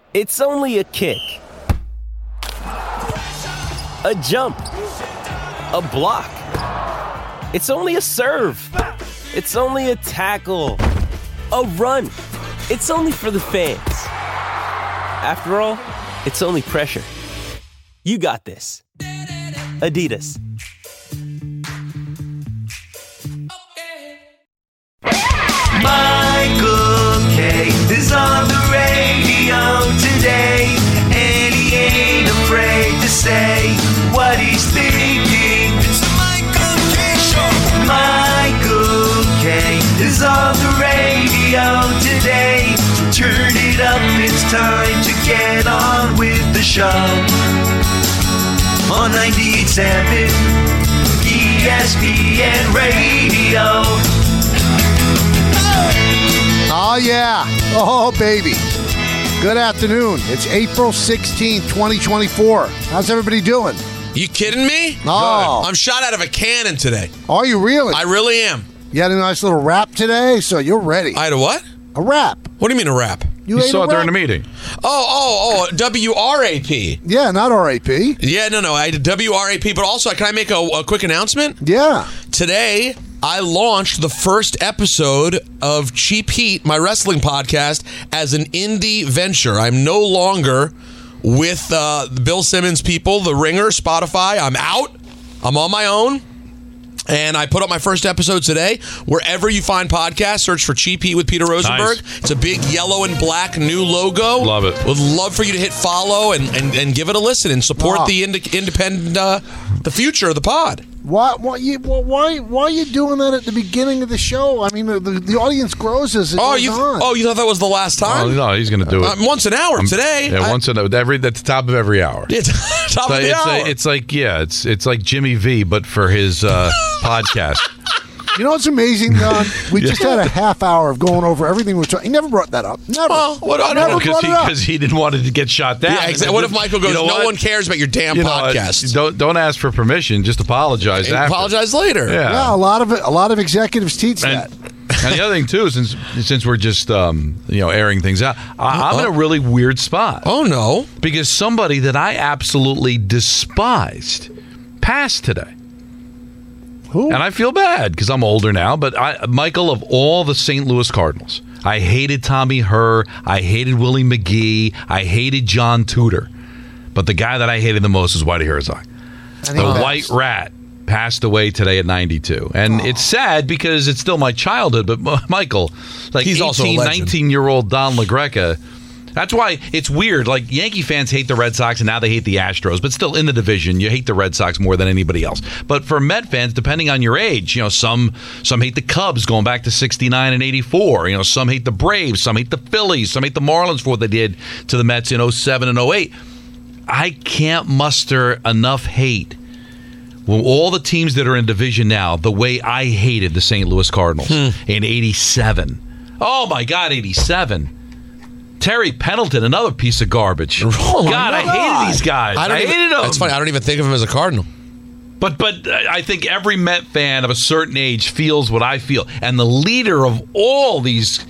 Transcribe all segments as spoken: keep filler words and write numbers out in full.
It's only a kick, a jump, a block. It's only a serve. It's only a tackle, a run. It's only for the fans. After all, it's only pressure. You got this. Adidas. Michael K. is on the radio today, and he ain't afraid to say what he's thinking. It's the Michael K. Show. Michael K. is on the radio today, so turn it up, it's time to get on with the show. On ninety-eight point seven E S P N Radio. Oh, yeah. Oh, baby. Good afternoon. It's April sixteenth, twenty twenty-four. How's everybody doing? You kidding me? Oh. I'm shot out of a cannon today. Are you really? I really am. You had a nice little rap today, so you're ready. I had a what? A rap. What do you mean a rap? You, You ate saw a it during rap? the meeting. Oh, oh, oh, W R A P. Yeah, not R A P. Yeah, no, no, I did W R A P, but also, can I make a, a quick announcement? Yeah. Today, I launched the first episode of Cheap Heat, my wrestling podcast, as an indie venture. I'm no longer with uh, the Bill Simmons people, The Ringer, Spotify. I'm out. I'm on my own. And I put up my first episode today. Wherever you find podcasts, search for Cheap Heat with Peter Rosenberg. Nice. It's a big yellow and black new logo. Love it. Would love for you to hit follow and, and, and give it a listen and support Wow. the ind- independent, uh, the future of the pod. Why, why, you, why, why are you doing that at the beginning of the show? I mean, the, the audience grows as it Oh, goes you on. oh you thought that was the last time? Oh, no, he's going to do it. Uh, once an hour Um, today. Yeah, I- once an hour. Every, that's the top of every hour. Yeah, top So of the it's, hour. like, it's like, yeah, it's it's like Jimmy V, but for his uh, podcast. You know what's amazing, Don? We just had a half hour of going over everything we're talking. He never brought that up. Never. Well, what- I don't never know, Because brought he, it up. because he didn't want it to get shot down. yeah, exactly. What if Michael goes, You know no what? one cares about your damn You know, podcast? don't don't ask for permission. Just apologize And after. apologize later. Yeah. Yeah, a lot of it, a lot of executives teach And, that. and the other thing too, since since we're just um, you know airing things out, I, I'm in a really weird spot Oh, no. because somebody that I absolutely despised passed today. Who? And I feel bad because I'm older now, but I, Michael, of all the Saint Louis Cardinals, I hated Tommy Herr, I hated Willie McGee, I hated John Tudor. But the guy that I hated the most is Whitey Herzog. And The he passed. White Rat passed away today at ninety-two. And it's sad because it's still my childhood, but M- Michael, like He's also a eighteen, legend. nineteen-year-old Don LaGreca, that's why it's weird. Like, Yankee fans hate the Red Sox, and now they hate the Astros. But still, in the division, you hate the Red Sox more than anybody else. But for Met fans, depending on your age, you know, some some hate the Cubs going back to sixty-nine and eighty-four. You know, some hate the Braves, some hate the Phillies, some hate the Marlins for what they did to the Mets in oh seven and oh eight. I can't muster enough hate. Well, all the teams that are in division now, the way I hated the Saint Louis Cardinals in eighty-seven. Oh, my God, eighty-seven. Terry Pendleton, another piece of garbage. Oh, my God, I God. hated these guys. I, don't even, hated them. That's funny. I don't even think of him as a Cardinal. But but I think every Met fan of a certain age feels what I feel. And the leader of all these,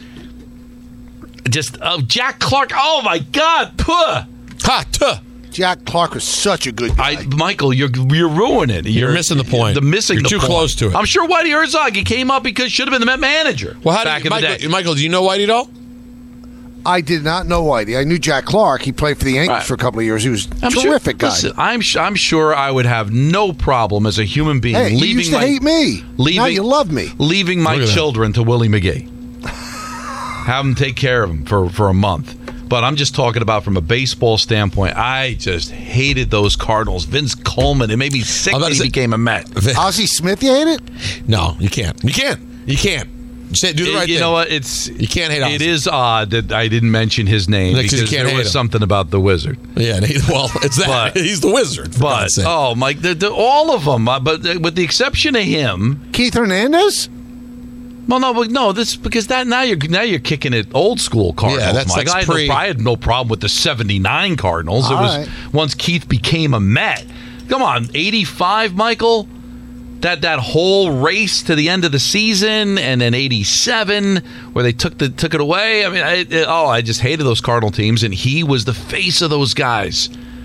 just uh, Jack Clark. Oh, my God. Puh. Ha, tuh. Jack Clark was such a good guy. I, Michael, you're you're ruining it. You're missing the point. The missing You're the too point. close to it. I'm sure Whitey Herzog, he came up because should have been the Met manager Well, how back do you, in Michael, the day. Michael, do you know Whitey at all? I did not know Whitey. I knew Jack Clark. He played for the Yankees Right. for a couple of years. He was a I'm terrific sure, guy. Listen, I'm su- I'm sure I would have no problem as a human being Hey, you leaving used to my hate me. leaving Now you love me. leaving my Look at that. children to Willie McGee. Have them take care of them for, for a month. But I'm just talking about from a baseball standpoint. I just hated those Cardinals. Vince Coleman. It made me sick I was about when he to say- became a Met. Ozzie Smith, you hate it? No, you can't. You can't. You can't. Say, do the It- right you thing. know what? It's You can't hate It Ozzy. is odd that I didn't mention his name Yeah, 'cause you because can't there hate was him. something about the Wizard. Yeah, and he, well, it's that. But- He's the wizard, for But God's sake. oh, Mike, the, the, all of them. Uh, but uh, with the exception of him, Keith Hernandez? well, no, but no, this because that now you're now you're kicking it old school Cardinals. Yeah, that's- Mike. that's I, had pre- no, I had no problem with the seventy-nine Cardinals. All it was right. once Keith became a Met. Come on, eighty-five, Michael. that that whole race to the end of the season, and then eighty-seven where they took the took it away. I mean, I, it, oh, I just hated those Cardinal teams, and he was the face of those guys.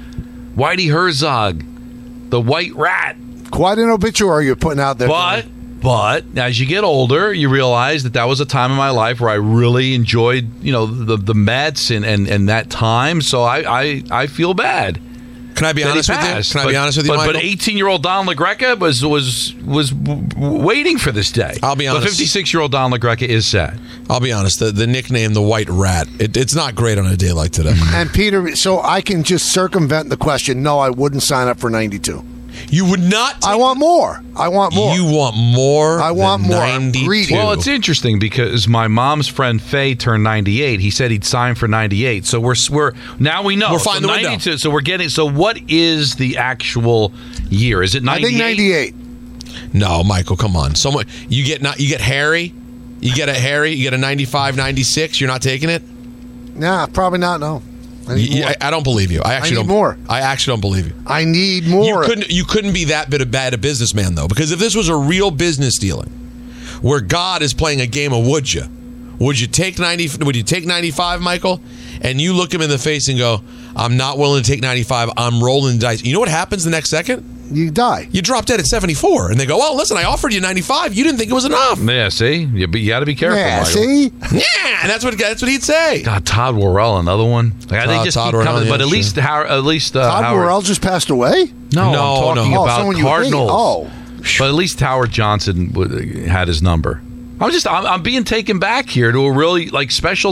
Whitey Herzog, the White Rat. Quite an obituary you're putting out there. But but as you get older, you realize that that was a time in my life where I really enjoyed, you know, the the Mets and and, and that time. So I, I I feel bad. Can I be honest with you? Can I be honest with you, but, Michael? But eighteen-year-old Don LaGreca was was was w- waiting for this day. I'll be honest. But fifty-six-year-old Don LaGreca is sad. I'll be honest. The, the nickname, the White Rat, it, it's not great on a day like today. And Peter, so I can just circumvent the question. No, I wouldn't sign up for ninety-two. You would not. I want more. I want more. You want more. I want than more. I'm ninety-two. greedy. Well, it's interesting because my mom's friend Faye turned ninety-eight. He said he'd sign for ninety-eight. So we're we're now we know We're finding so the window. ninety-two. So we're getting. So what is the actual year? Is it I ninety-eight? think ninety-eight. No, Michael, come on. Someone you get not you get Harry. You get a Harry. You get a ninety-five, ninety-six. You're not taking it. Nah, probably not. No. I need You- more. I, I don't believe you. I actually I need don't. more. I actually don't believe you. I need more. You couldn't. You couldn't be that bit of bad a businessman though, because if this was a real business dealing, where God is playing a game of would you, would you take ninety? Would you take ninety-five, Michael? And you look him in the face and go, "I'm not willing to take ninety-five. I'm rolling the dice." You know what happens the next second? You die. You drop dead at seventy-four, and they go, "Well, listen, I offered you ninety-five. You didn't think it was enough." Yeah, see, you, you got to be careful. Yeah, Michael. see? Yeah, and that's what that's what he'd say. God, Todd Worrell, another one. Like, they Todd- just Todd keep Worrell, coming, yeah, but at sure. least Howard, at least uh, Todd Howard. Worrell just passed away? No, No, I'm talking no. Oh, about someone you hate. Cardinals. Oh. But at least Howard Johnson w- had his number. I'm just I'm, I'm being taken back here to a really like special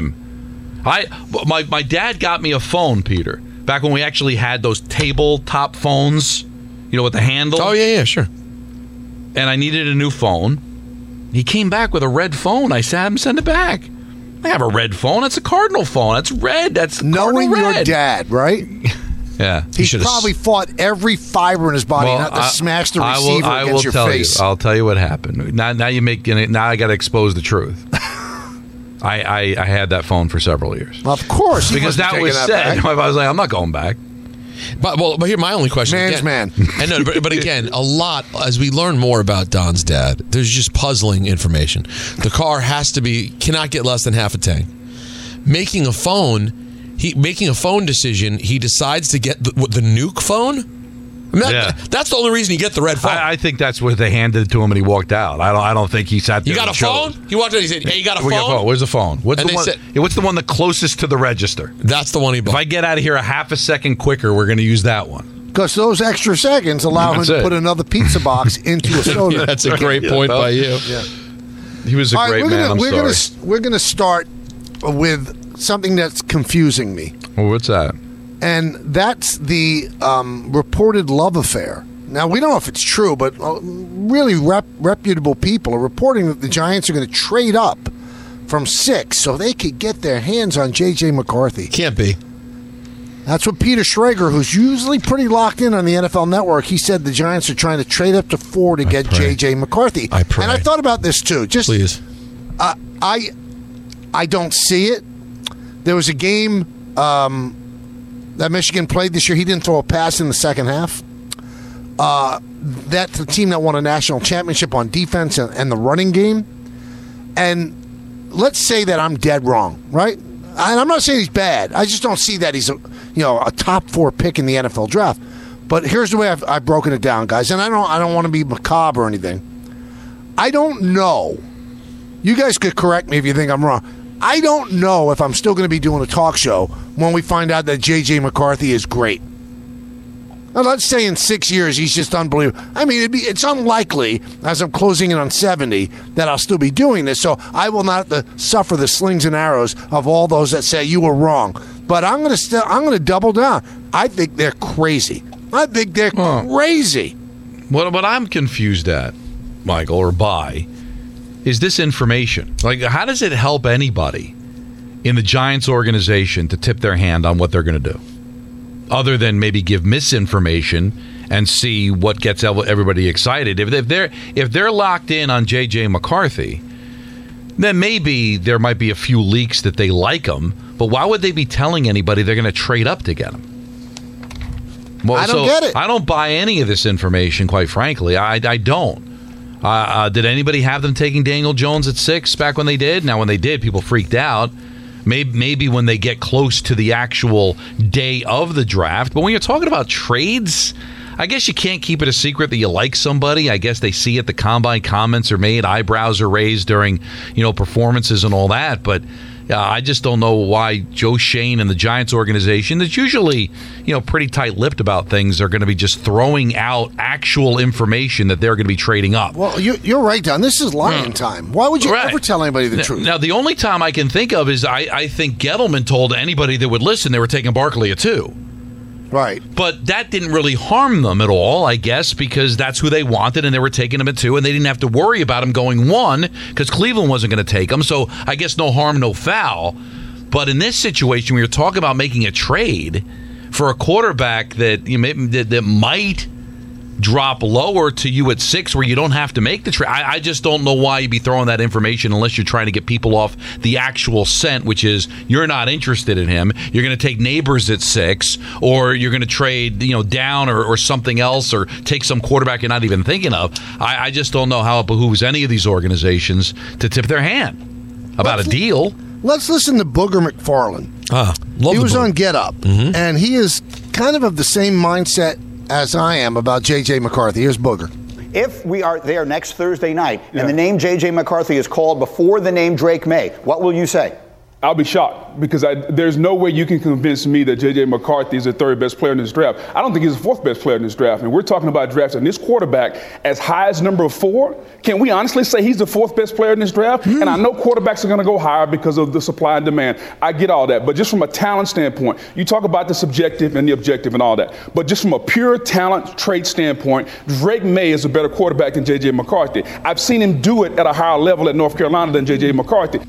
time. I my my dad got me a phone, Peter, back when we actually had those tabletop phones, you know, with the handle. Oh yeah, yeah, sure. And I needed a new phone. He came back with a red phone. I said, "Have him send it back." I have a red phone. That's a Cardinal phone. That's red. That's Knowing Cardinal your red. dad, right? Yeah. He should've probably fought every fiber in his body Well, not to I- smash the I will- receiver I will, against your tell face. You, I'll tell you what happened. Now, now you make now I got to expose the truth. I, I I had that phone for several years Of course. he because wasn't that was taking said. back. I was like, I'm not going back. But well, but here my only question. Man's again, man. And no, but, but again, a lot as we learn more about Don's dad, there's just puzzling information. The car has to be cannot get less than half a tank. Making a phone, he making a phone decision. He decides to get the, what, the nuke phone. I mean, that- Yeah. that's the only reason you get the red phone. I, I think that's what they handed it to him and he walked out. I don't. I don't think he sat there. you got a and chose. phone? He walked in. He said, "Hey, you got a We phone?" got a phone. Where's the phone? What's And the they one? said- yeah, what's the one the closest to the register? That's the one he If bought. I get out of here a half a second quicker, we're going to use that one. Because those extra seconds allow him That's to it. put another pizza box into a soda. That's a great Yeah, point well, by you. Yeah. He was a All right, great we're man. gonna, I'm we're sorry. Gonna, we're going to start with something that's confusing me. Well, what's that? And that's the um, reported love affair. Now, we don't know if it's true, but uh, really rep- reputable people are reporting that the Giants are going to trade up from six so they could get their hands on J J. McCarthy. Can't be. That's what Peter Schrager, who's usually pretty locked in on the N F L Network, he said the Giants are trying to trade up to four to get pray. J J. McCarthy. I pray. And I thought about this too. Just Please. uh, I, I don't see it. There was a game um, that Michigan played this year. He didn't throw a pass in the second half. Uh, that's the team that won a national championship on defense and, and the running game. And let's say that I'm dead wrong, right? And I'm not saying he's bad. I just don't see that he's a, you know, a top four pick in the N F L draft. But here's the way I've, I've broken it down, guys. And I don't I don't want to be macabre or anything. I don't know. You guys could correct me if you think I'm wrong. I don't know if I'm still going to be doing a talk show when we find out that J J. McCarthy is great. Now, let's say in six years he's just unbelievable. I mean, it'd be, it's unlikely, as I'm closing in on seventy, that I'll still be doing this. So I will not uh, suffer the slings and arrows of all those that say you were wrong. But I'm going to st- I'm going to double down. I think they're crazy. I think they're Huh. crazy. What what I'm confused at, Michael, or by, is this information. Like, how does it help anybody in the Giants organization to tip their hand on what they're going to do? Other than maybe give misinformation and see what gets everybody excited. If they're if they're locked in on J J. McCarthy, then maybe there might be a few leaks that they like him. But why would they be telling anybody they're going to trade up to get him? Well, I don't so get it. I don't buy any of this information, quite frankly. I, I don't. Uh, uh, did anybody have them taking Daniel Jones at six back when they did? Now, when they did, people freaked out. Maybe, maybe when they get close to the actual day of the draft. But when you're talking about trades, I guess you can't keep it a secret that you like somebody. I guess they see it. The combine comments are made. Eyebrows are raised during, you know, performances and all that. But uh, I just don't know why Joe Schoen and the Giants organization, that's usually, you know, pretty tight-lipped about things, are going to be just throwing out actual information that they're going to be trading up. Well, you, you're right, Don. This is lying time. Why would you Right. ever tell anybody the Now, truth? now, the only time I can think of is I, I think Gettleman told anybody that would listen they were taking Barkley at two. Right. But that didn't really harm them at all, I guess, because that's who they wanted, and they were taking him at two, and they didn't have to worry about him going one because Cleveland wasn't going to take him. So I guess no harm, no foul. But in this situation, when you're talking about making a trade for a quarterback that you may, that, that might drop lower to you at six, where you don't have to make the trade, I, I just don't know why you'd be throwing that information unless you're trying to get people off the actual scent, which is you're not interested in him. You're going to take Neighbors at six, or you're going to trade, you know, down or, or something else, or take some quarterback you're not even thinking of. I, I just don't know how it behooves any of these organizations to tip their hand about Let's a deal. Let's listen to Booger McFarland. Ah, love He the was book. on Get Up, Mhm. and he is kind of of the same mindset as I am about J J. McCarthy. Here's Booger. If we are there next Thursday night and the name J J. McCarthy is called before the name Drake May, what will you say? I'll be shocked because I, there's no way you can convince me that J J. McCarthy is the third best player in this draft. I don't think he's the fourth best player in this draft. And we're talking about drafting this quarterback as high as number four. Can we honestly say he's the fourth best player in this draft? Mm. And I know quarterbacks are going to go higher because of the supply and demand. I get all that. But just from a talent standpoint, you talk about the subjective and the objective and all that. But just from a pure talent trait standpoint, Drake May is a better quarterback than J J. McCarthy. I've seen him do it at a higher level at North Carolina than J J. McCarthy.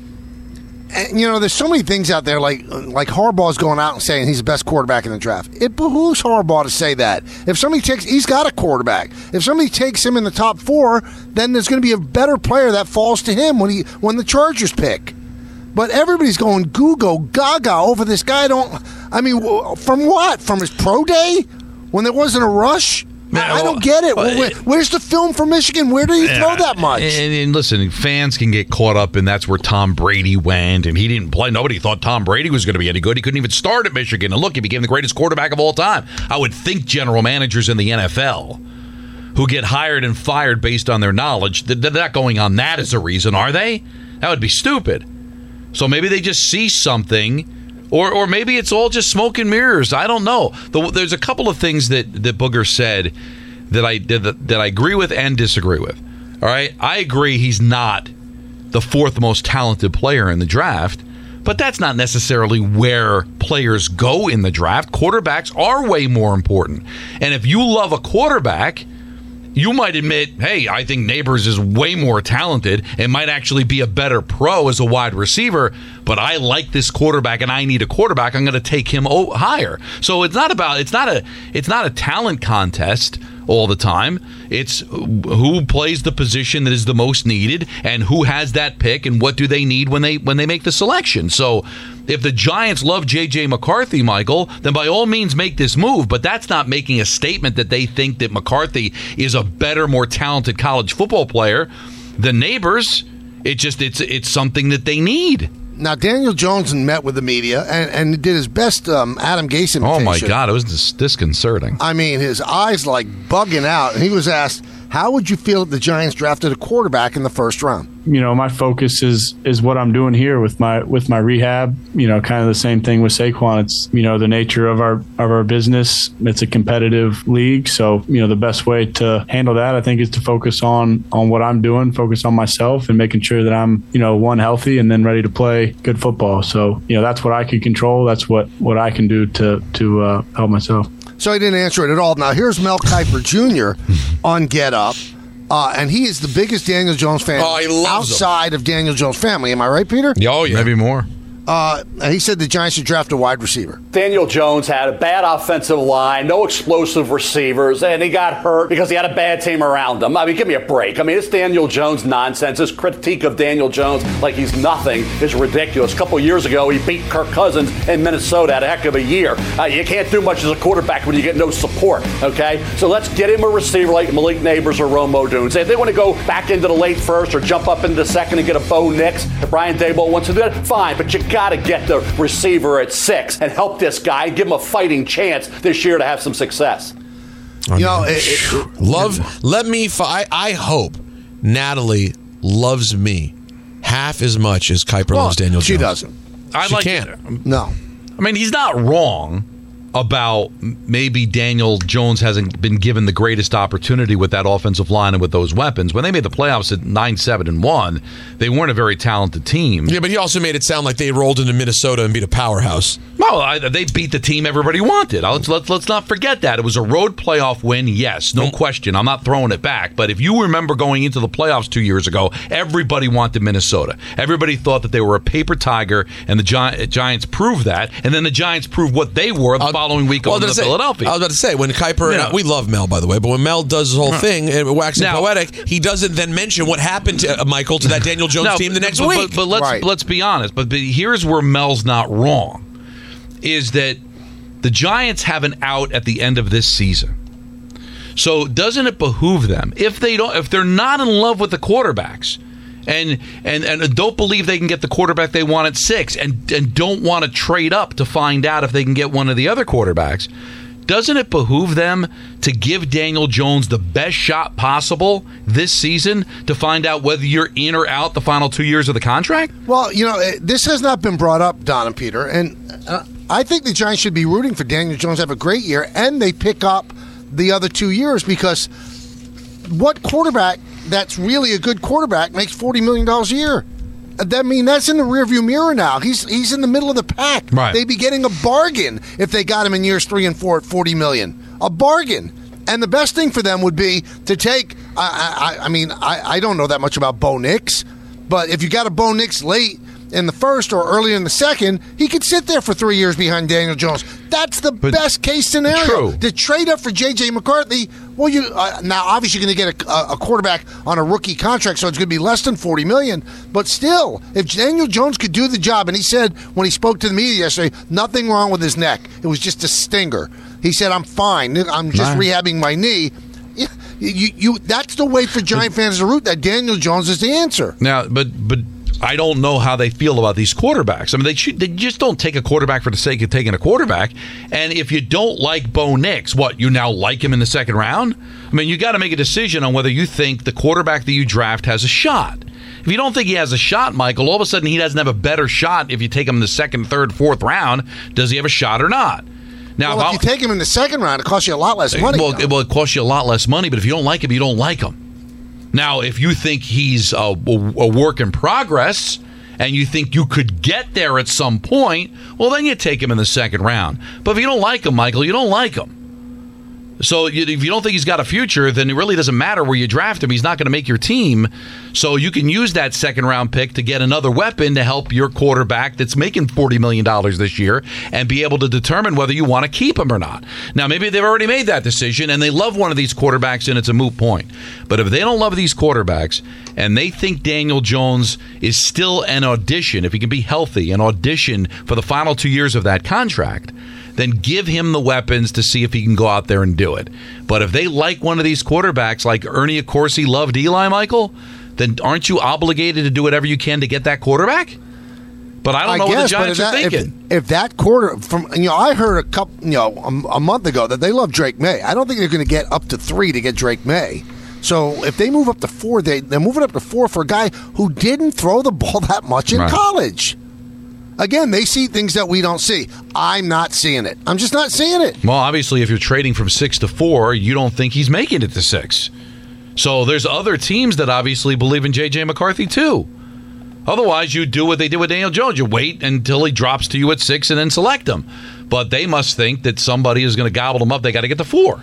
And, you know, there's so many things out there, like like Harbaugh's going out and saying he's the best quarterback in the draft. It behooves Harbaugh to say that. If somebody takes, he's got a quarterback. If somebody takes him in the top four, then there's going to be a better player that falls to him when he when the Chargers pick. But everybody's going goo-go gaga over this guy. Don't I mean, from what? From his pro day when there wasn't a rush? I, I don't get it. Well, Where, where's the film for Michigan? Where do you throw that much? And, and listen, fans can get caught up in that's where Tom Brady went, and he didn't play. Nobody thought Tom Brady was going to be any good. He couldn't even start at Michigan. And look, he became the greatest quarterback of all time. I would think general managers in the N F L who get hired and fired based on their knowledge, they're not going on that as a reason, are they? That would be stupid. So maybe they just see something. Or or maybe it's all just smoke and mirrors. I don't know. The, there's a couple of things that, that Booger said that I that, that I agree with and disagree with. All right? I agree he's not the fourth most talented player in the draft, but that's not necessarily where players go in the draft. Quarterbacks are way more important. And if you love a quarterback, you might admit, hey, I think Neighbors is way more talented and might actually be a better pro as a wide receiver, but I like this quarterback and I need a quarterback. I'm going to take him higher. So it's not about it's not a it's not a talent contest all the time. It's who plays the position that is the most needed and who has that pick and what do they need when they when they make the selection. So if the Giants love J J. McCarthy, Michael, then by all means make this move. But that's not making a statement that they think that McCarthy is a better, more talented college football player than Neighbors. It just it's it's something that they need. Now, Daniel Jones met with the media and, and did his best um, Adam Gase imitation. Oh, my God. It was dis- disconcerting. I mean, his eyes like bugging out. And he was asked, how would you feel if the Giants drafted a quarterback in the first round? You know, my focus is is what I'm doing here with my with my rehab. You know, kind of the same thing with Saquon. It's, you know, the nature of our of our business. It's a competitive league, so you know the best way to handle that, I think, is to focus on on what I'm doing, focus on myself, and making sure that I'm, you know, one, healthy, and then ready to play good football. So you know, that's what I can control. That's what what I can do to to uh, help myself. So he didn't answer it at all. Now here's Mel Kiper Junior on Get Up. Uh, and he is the biggest Daniel Jones fan oh, he loves outside him. of Daniel Jones' family. Am I right, Peter? Oh, yeah. Maybe more. Uh, he said the Giants should draft a wide receiver. Daniel Jones had a bad offensive line, no explosive receivers, and he got hurt because he had a bad team around him. I mean, give me a break. I mean, it's Daniel Jones nonsense. This critique of Daniel Jones like he's nothing is ridiculous. A couple of years ago, he beat Kirk Cousins in Minnesota. Had a heck of a year. Uh, you can't do much as a quarterback when you get no support, okay? So let's get him a receiver like Malik Neighbors or Rome Odunze. If they want to go back into the late first or jump up into the second and get a Bo Nix, if Brian Daboll wants to do that, fine, but you got to get the receiver at six and help this guy and give him a fighting chance this year to have some success. You know, it, it, love. Let me. I, I hope Natalie loves me half as much as Kuiper well, loves Daniel she Jones. She doesn't. I she like can't. No. I mean, he's not wrong about maybe Daniel Jones hasn't been given the greatest opportunity with that offensive line and with those weapons. When they made the playoffs at nine seven and one, they weren't a very talented team. Yeah, but he also made it sound like they rolled into Minnesota and beat a powerhouse. Well, I, they beat the team everybody wanted. Let's, let's, let's not forget that. It was a road playoff win, yes, no question. I'm not throwing it back. But if you remember going into the playoffs two years ago, everybody wanted Minnesota. Everybody thought that they were a paper tiger, and the Gi- Giants proved that. And then the Giants proved what they were the I'll, following week well, going to say, Philadelphia. I was about to say, when Kuiper, Yeah. and we love Mel, by the way, but when Mel does his whole Huh. thing, and waxing Now- poetic, he doesn't then mention what happened to uh, Michael, to that Daniel Jones No, team the next but, week. But, but let's Right. let's be honest. But, but here's where Mel's not wrong: is that the Giants have an out at the end of this season. So doesn't it behoove them, if they don't, if they're not in love with the quarterbacks, and and and don't believe they can get the quarterback they want at six, and and don't want to trade up to find out if they can get one of the other quarterbacks? Doesn't it behoove them to give Daniel Jones the best shot possible this season to find out whether you're in or out the final two years of the contract? Well, you know, it, this has not been brought up, Don and Peter, and uh, I think the Giants should be rooting for Daniel Jones to have a great year, and they pick up the other two years, because what quarterback that's really a good quarterback makes forty million dollars a year? I mean, that's in the rearview mirror now. He's he's in the middle of the pack. Right. They'd be getting a bargain if they got him in years three and four at forty million dollars. A bargain. And the best thing for them would be to take, I, I, I mean, I, I don't know that much about Bo Nix, but if you got a Bo Nix late in the first or early in the second, he could sit there for three years behind Daniel Jones. That's the But best case scenario. true. To trade up for J J McCarthy, well, you uh, now obviously you're going to get a, a quarterback on a rookie contract, so it's going to be less than forty million dollars. But still, if Daniel Jones could do the job, and he said when he spoke to the media yesterday, nothing wrong with his neck. It was just a stinger. He said, I'm fine. I'm just Right. rehabbing my knee. You, you, you, that's the way for Giant fans to root, that Daniel Jones is the answer. Now, but but I don't know how they feel about these quarterbacks. I mean, they should, they just don't take a quarterback for the sake of taking a quarterback. And if you don't like Bo Nix, what, you now like him in the second round? I mean, you got to make a decision on whether you think the quarterback that you draft has a shot. If you don't think he has a shot, Michael, all of a sudden he doesn't have a better shot if you take him in the second, third, fourth round. Does he have a shot or not? Now, Well, if you take him in the second round, it costs you a lot less money. Well, though. it, well, it costs you a lot less money, but if you don't like him, you don't like him. Now, if you think he's a, a work in progress and you think you could get there at some point, well, then you take him in the second round. But if you don't like him, Michael, you don't like him. So you, if you don't think he's got a future, then it really doesn't matter where you draft him. He's not going to make your team. So you can use that second round pick to get another weapon to help your quarterback that's making forty million dollars this year and be able to determine whether you want to keep him or not. Now, maybe they've already made that decision and they love one of these quarterbacks and it's a moot point. But if they don't love these quarterbacks and they think Daniel Jones is still an audition, if he can be healthy, an audition for the final two years of that contract, then give him the weapons to see if he can go out there and do it. But if they like one of these quarterbacks like Ernie Accorsi loved Eli, Michael, then aren't you obligated to do whatever you can to get that quarterback? But I don't know guess, what the Giants but are if that, thinking. If, if that quarter from you know, I heard a couple, you know, a, a month ago that they love Drake May. I don't think they're going to get up to three to get Drake May. So if they move up to four, they they're moving up to four for a guy who didn't throw the ball that much in Right. college. Again, they see things that we don't see. I'm not seeing it. I'm just not seeing it. Well, obviously, if you're trading from six to four, you don't think he's making it to six. So there's other teams that obviously believe in J J McCarthy too. Otherwise, you do what they did with Daniel Jones. You wait until he drops to you at six and then select him. But they must think that somebody is going to gobble him up. They got to get to four.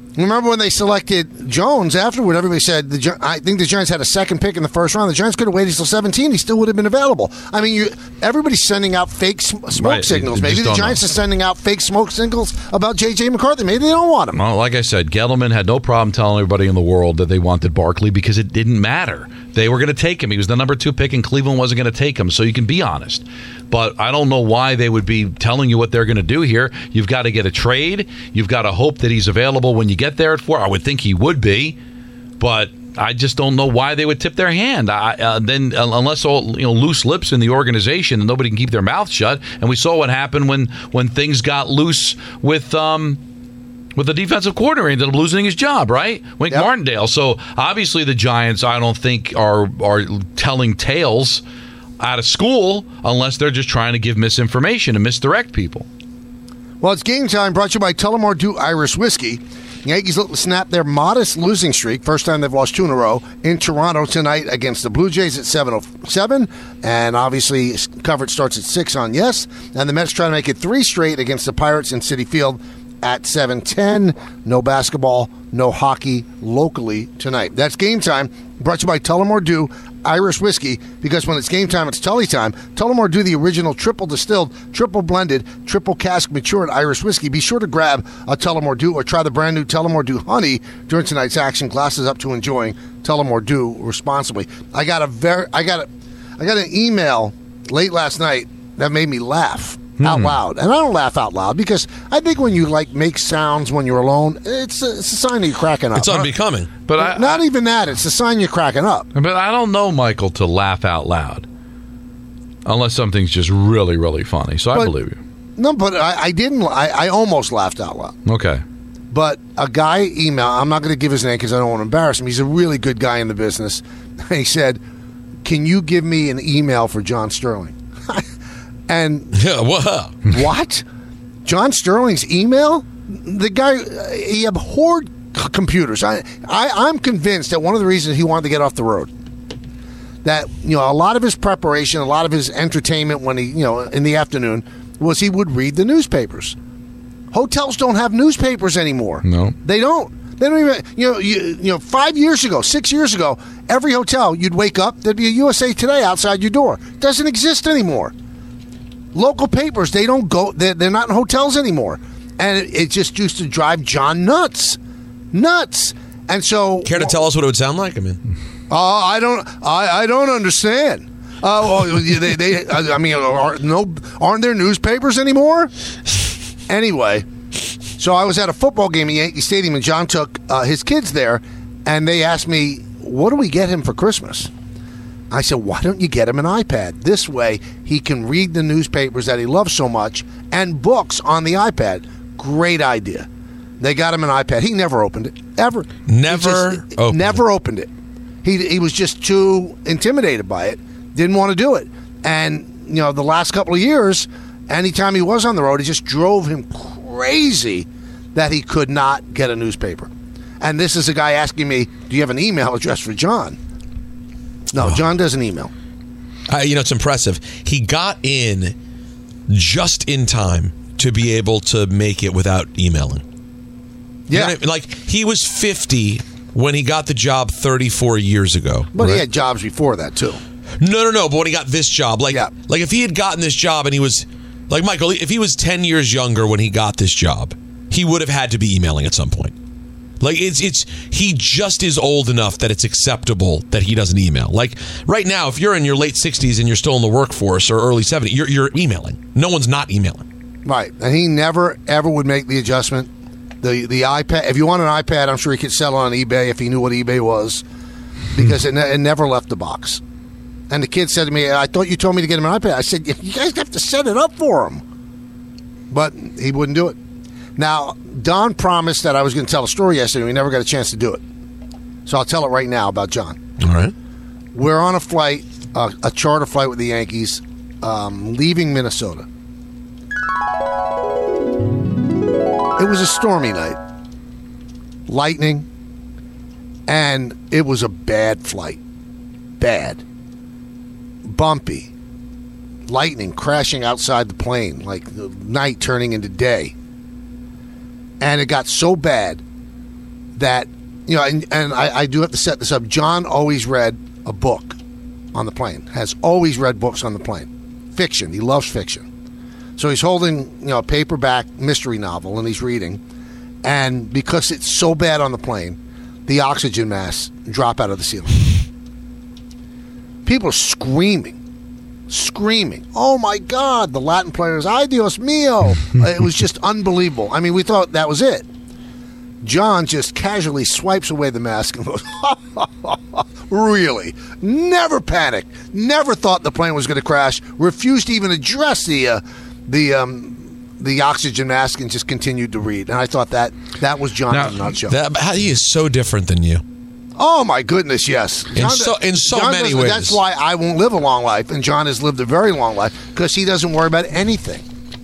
Remember when they selected Jones afterward, everybody said, the, Gi- I think the Giants had a second pick in the first round. The Giants could have waited until seventeen. He still would have been available. I mean, you, everybody's sending out fake sm- smoke Right. signals. You Maybe just the don't Giants know. are sending out fake smoke signals about J J. McCarthy. Maybe they don't want him. Well, like I said, Gettleman had no problem telling everybody in the world that they wanted Barkley because it didn't matter. They were going to take him. He was the number two pick, and Cleveland wasn't going to take him, so you can be honest. But I don't know why they would be telling you what they're going to do here. You've got to get a trade. You've got to hope that he's available when you get there at four. I would think he would be, but I just don't know why they would tip their hand. I, uh, then, uh, unless all you know, loose lips in the organization and nobody can keep their mouth shut. And we saw what happened when when things got loose with. Um, With the defensive coordinator, he ended up losing his job, right? Wink Yep. Martindale. So obviously the Giants, I don't think, are are telling tales out of school unless they're just trying to give misinformation and misdirect people. Well, it's game time, brought to you by Tullamore Dew Irish Whiskey. Yankees look to snap their modest losing streak. First time they've lost two in a row in Toronto tonight against the Blue Jays at seven oh seven. And obviously, coverage starts at six on Yes. And the Mets try to make it three straight against the Pirates in Citi Field at seven ten. No basketball, no hockey locally tonight. That's game time. Brought to you by Tullamore Dew Irish Whiskey, because when it's game time, it's Tully time. Tullamore Dew, the original triple distilled, triple blended, triple cask matured Irish whiskey. Be sure to grab a Tullamore Dew or try the brand new Tullamore Dew Honey during tonight's action. Glasses up to enjoying Tullamore Dew responsibly. I got a very, I got a, I got an email late last night that made me laugh out loud. And I don't laugh out loud because I think when you like make sounds when you're alone, it's a, it's a sign that you're cracking up. It's unbecoming. But I, Not even that. It's a sign you're cracking up. But I don't know, Michael, to laugh out loud unless something's just really, really funny. So I But- believe you. No, but I, I didn't. I, I almost laughed out loud. Okay. But a guy emailed, I'm not going to give his name because I don't want to embarrass him. He's a really good guy in the business. He said, can you give me an email for John Sterling? And Yeah, wha- what? John Sterling's email? The guy, he abhorred c- computers. I, I, I'm convinced that one of the reasons he wanted to get off the road, that, you know, a lot of his preparation, a lot of his entertainment when he, you know, in the afternoon, was he would read the newspapers. Hotels don't have newspapers anymore. No. They don't. They don't even, you know, you, you know, five years ago, six years ago, every hotel, you'd wake up, there'd be a U S A Today outside your door. It doesn't exist anymore. Local papers, they don't go, they're, they're not in hotels anymore. And it, it just used to drive John nuts. Nuts. And so. Care to tell us what it would sound like? I mean, Oh, I don't, I, I don't understand. Oh, well, they, they, I mean, are, no, aren't there newspapers anymore? Anyway, so I was at a football game at Yankee Stadium, and John took uh, his kids there, and they asked me, what do we get him for Christmas? I said, why don't you get him an iPad? This way, he can read the newspapers that he loves so much and books on the iPad. Great idea. They got him an iPad. He never opened it, ever. Never He just- opened Never opened it. He, he was just too intimidated by it. Didn't want to do it. And, you know, the last couple of years, anytime he was on the road, it just drove him crazy that he could not get a newspaper. And this is a guy asking me, do you have an email address for John? No, John doesn't email. I, you know, it's impressive. He got in just in time to be able to make it without emailing. You know Yeah. what I mean? Like, he was fifty when he got the job thirty-four years ago. But he right? had jobs before that, too. No, no, no. But when he got this job, like, Yeah. like if he had gotten this job and he was, like Michael, if he was ten years younger when he got this job, he would have had to be emailing at some point. Like, it's it's he just is old enough that it's acceptable that he doesn't email. Like right now, if you're in your late sixties and you're still in the workforce or early seventies, you're you're emailing. No one's not emailing. Right. And he never, ever would make the adjustment. The the iPad, if you want an iPad, I'm sure he could sell it on eBay if he knew what eBay was, because it, ne- it never left the box. And the kid said to me, I thought you told me to get him an iPad. I said, you guys have to set it up for him. But he wouldn't do it. Now, Don promised that I was going to tell a story yesterday. We never got a chance to do it. So I'll tell it right now about John. All right. We're on a flight, uh, a charter flight with the Yankees, um, leaving Minnesota. It was a stormy night, lightning, and it was a bad flight. Bad. Bumpy. Lightning crashing outside the plane, like the night turning into day. And it got so bad that, you know, and, and I, I do have to set this up. John always read a book on the plane, has always read books on the plane. Fiction. He loves fiction. So he's holding, you know, a paperback mystery novel, and he's reading. And because it's so bad on the plane, the oxygen masks drop out of the ceiling. People are screaming, screaming. Oh, my God, the Latin players, ay Dios mío. It was just unbelievable. I mean, we thought that was it. John just casually swipes away the mask and goes, really? Never panicked. Never thought the plane was going to crash. Refused to even address the uh, the um, the oxygen mask and just continued to read. And I thought that that was John in a nutshell. That, how he is so different than you. Oh, my goodness, yes. In John, so, in so John many does, ways. That's why I won't live a long life, and John has lived a very long life, because he doesn't worry about anything.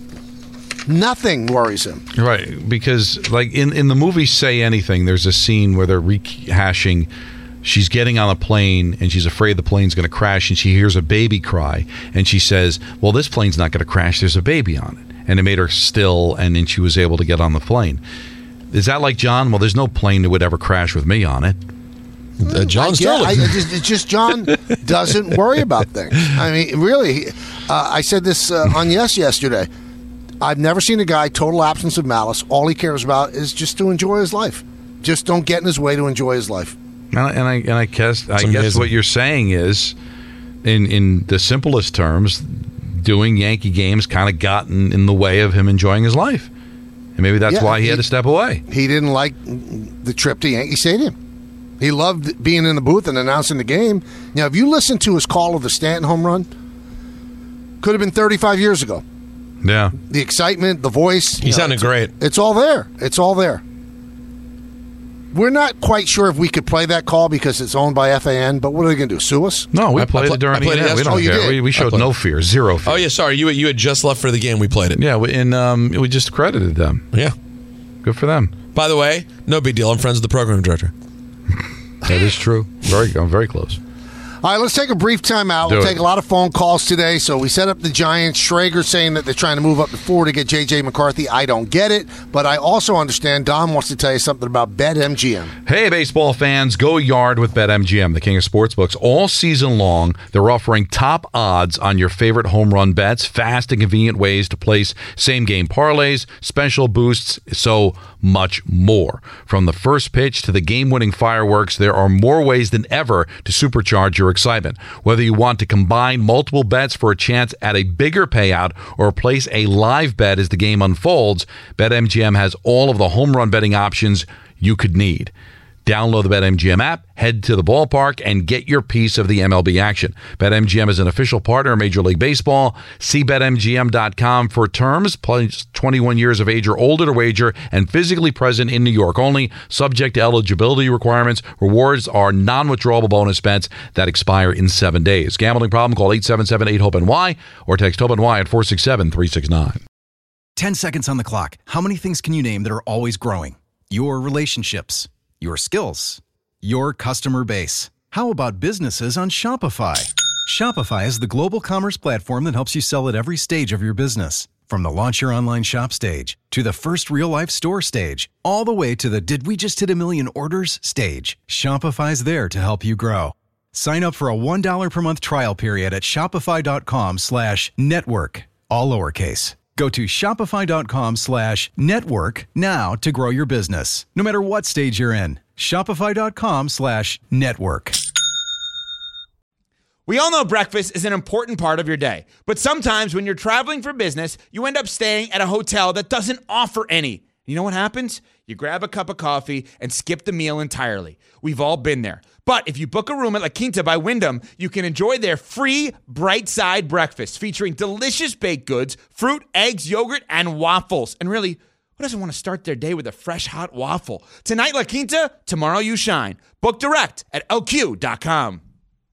Nothing worries him. Right, because like in, in the movie Say Anything, there's a scene where they're rehashing. She's getting on a plane, and she's afraid the plane's going to crash, and she hears a baby cry, and she says, well, this plane's not going to crash. There's a baby on it. And it made her still, and then she was able to get on the plane. Is that like John? Well, there's no plane that would ever crash with me on it. Uh, John I Sterling. Get, I, just, it's just John doesn't worry about things. I mean, really, uh, I said this uh, on Yes yesterday. I've never seen a guy, total absence of malice. All he cares about is just to enjoy his life. Just don't get in his way to enjoy his life. And I, and I, and I guess, I amazing. guess what you're saying is, in, in the simplest terms, doing Yankee games kind of gotten in the way of him enjoying his life. And maybe that's Yeah, why he, he had to step away. He didn't like the trip to Yankee Stadium. He loved being in the booth and announcing the game. Now, if you listen to his call of the Stanton home run, could have been thirty-five years ago. Yeah. The excitement, the voice. He you know, sounded it's, great. It's all there. It's all there. We're not quite sure if we could play that call because it's owned by F A N, but what are they going to do, sue us? No, we I played pl- it during I played the it end. We yesterday. don't Oh, you care. did? We, we showed played no it. fear, zero fear. Oh, yeah, sorry. You you had just left for the game. We played it. Yeah, we- and um, we just credited them. Yeah. Good for them. By the way, no big deal. I'm friends with the program director. That is true. Very, I'm very close. All right, let's take a brief time out. Do We'll it. take a lot of phone calls today. So we set up the Giants. Schrager saying that they're trying to move up to four to get J J McCarthy. I don't get it, but I also understand Don wants to tell you something about BetMGM. Hey, baseball fans, go yard with BetMGM, the king of sportsbooks. All season long, they're offering top odds on your favorite home run bets, fast and convenient ways to place same-game parlays, special boosts, so much more. From the first pitch to the game-winning fireworks, there are more ways than ever to supercharge your excitement. Whether you want to combine multiple bets for a chance at a bigger payout or place a live bet as the game unfolds, BetMGM has all of the home run betting options you could need. Download the BetMGM app, head to the ballpark, and get your piece of the M L B action. BetMGM is an official partner of Major League Baseball. See Bet M G M dot com for terms. Plus twenty-one years of age or older to wager and physically present in New York only. Subject to eligibility requirements. Rewards are non-withdrawable bonus bets that expire in seven days. Gambling problem? Call eight seven seven eight hope N Y or text HOPE N Y at four six seven three six nine. ten seconds on the clock. How many things can you name that are always growing? Your relationships, your skills, your customer base. How about businesses on Shopify? Shopify is the global commerce platform that helps you sell at every stage of your business. From the launch your online shop stage to the first real life store stage, all the way to the did we just hit a million orders stage. Shopify's there to help you grow. Sign up for a one dollar per month trial period at shopify.com slash network, all lowercase. Go to shopify.com slash network now to grow your business. No matter what stage you're in, shopify.com slash network. We all know breakfast is an important part of your day, but sometimes when you're traveling for business, you end up staying at a hotel that doesn't offer any. You know what happens? You grab a cup of coffee and skip the meal entirely. We've all been there. But if you book a room at La Quinta by Wyndham, you can enjoy their free Bright Side breakfast featuring delicious baked goods, fruit, eggs, yogurt, and waffles. And really, who doesn't want to start their day with a fresh, hot waffle? Tonight, La Quinta, tomorrow you shine. Book direct at L Q dot com.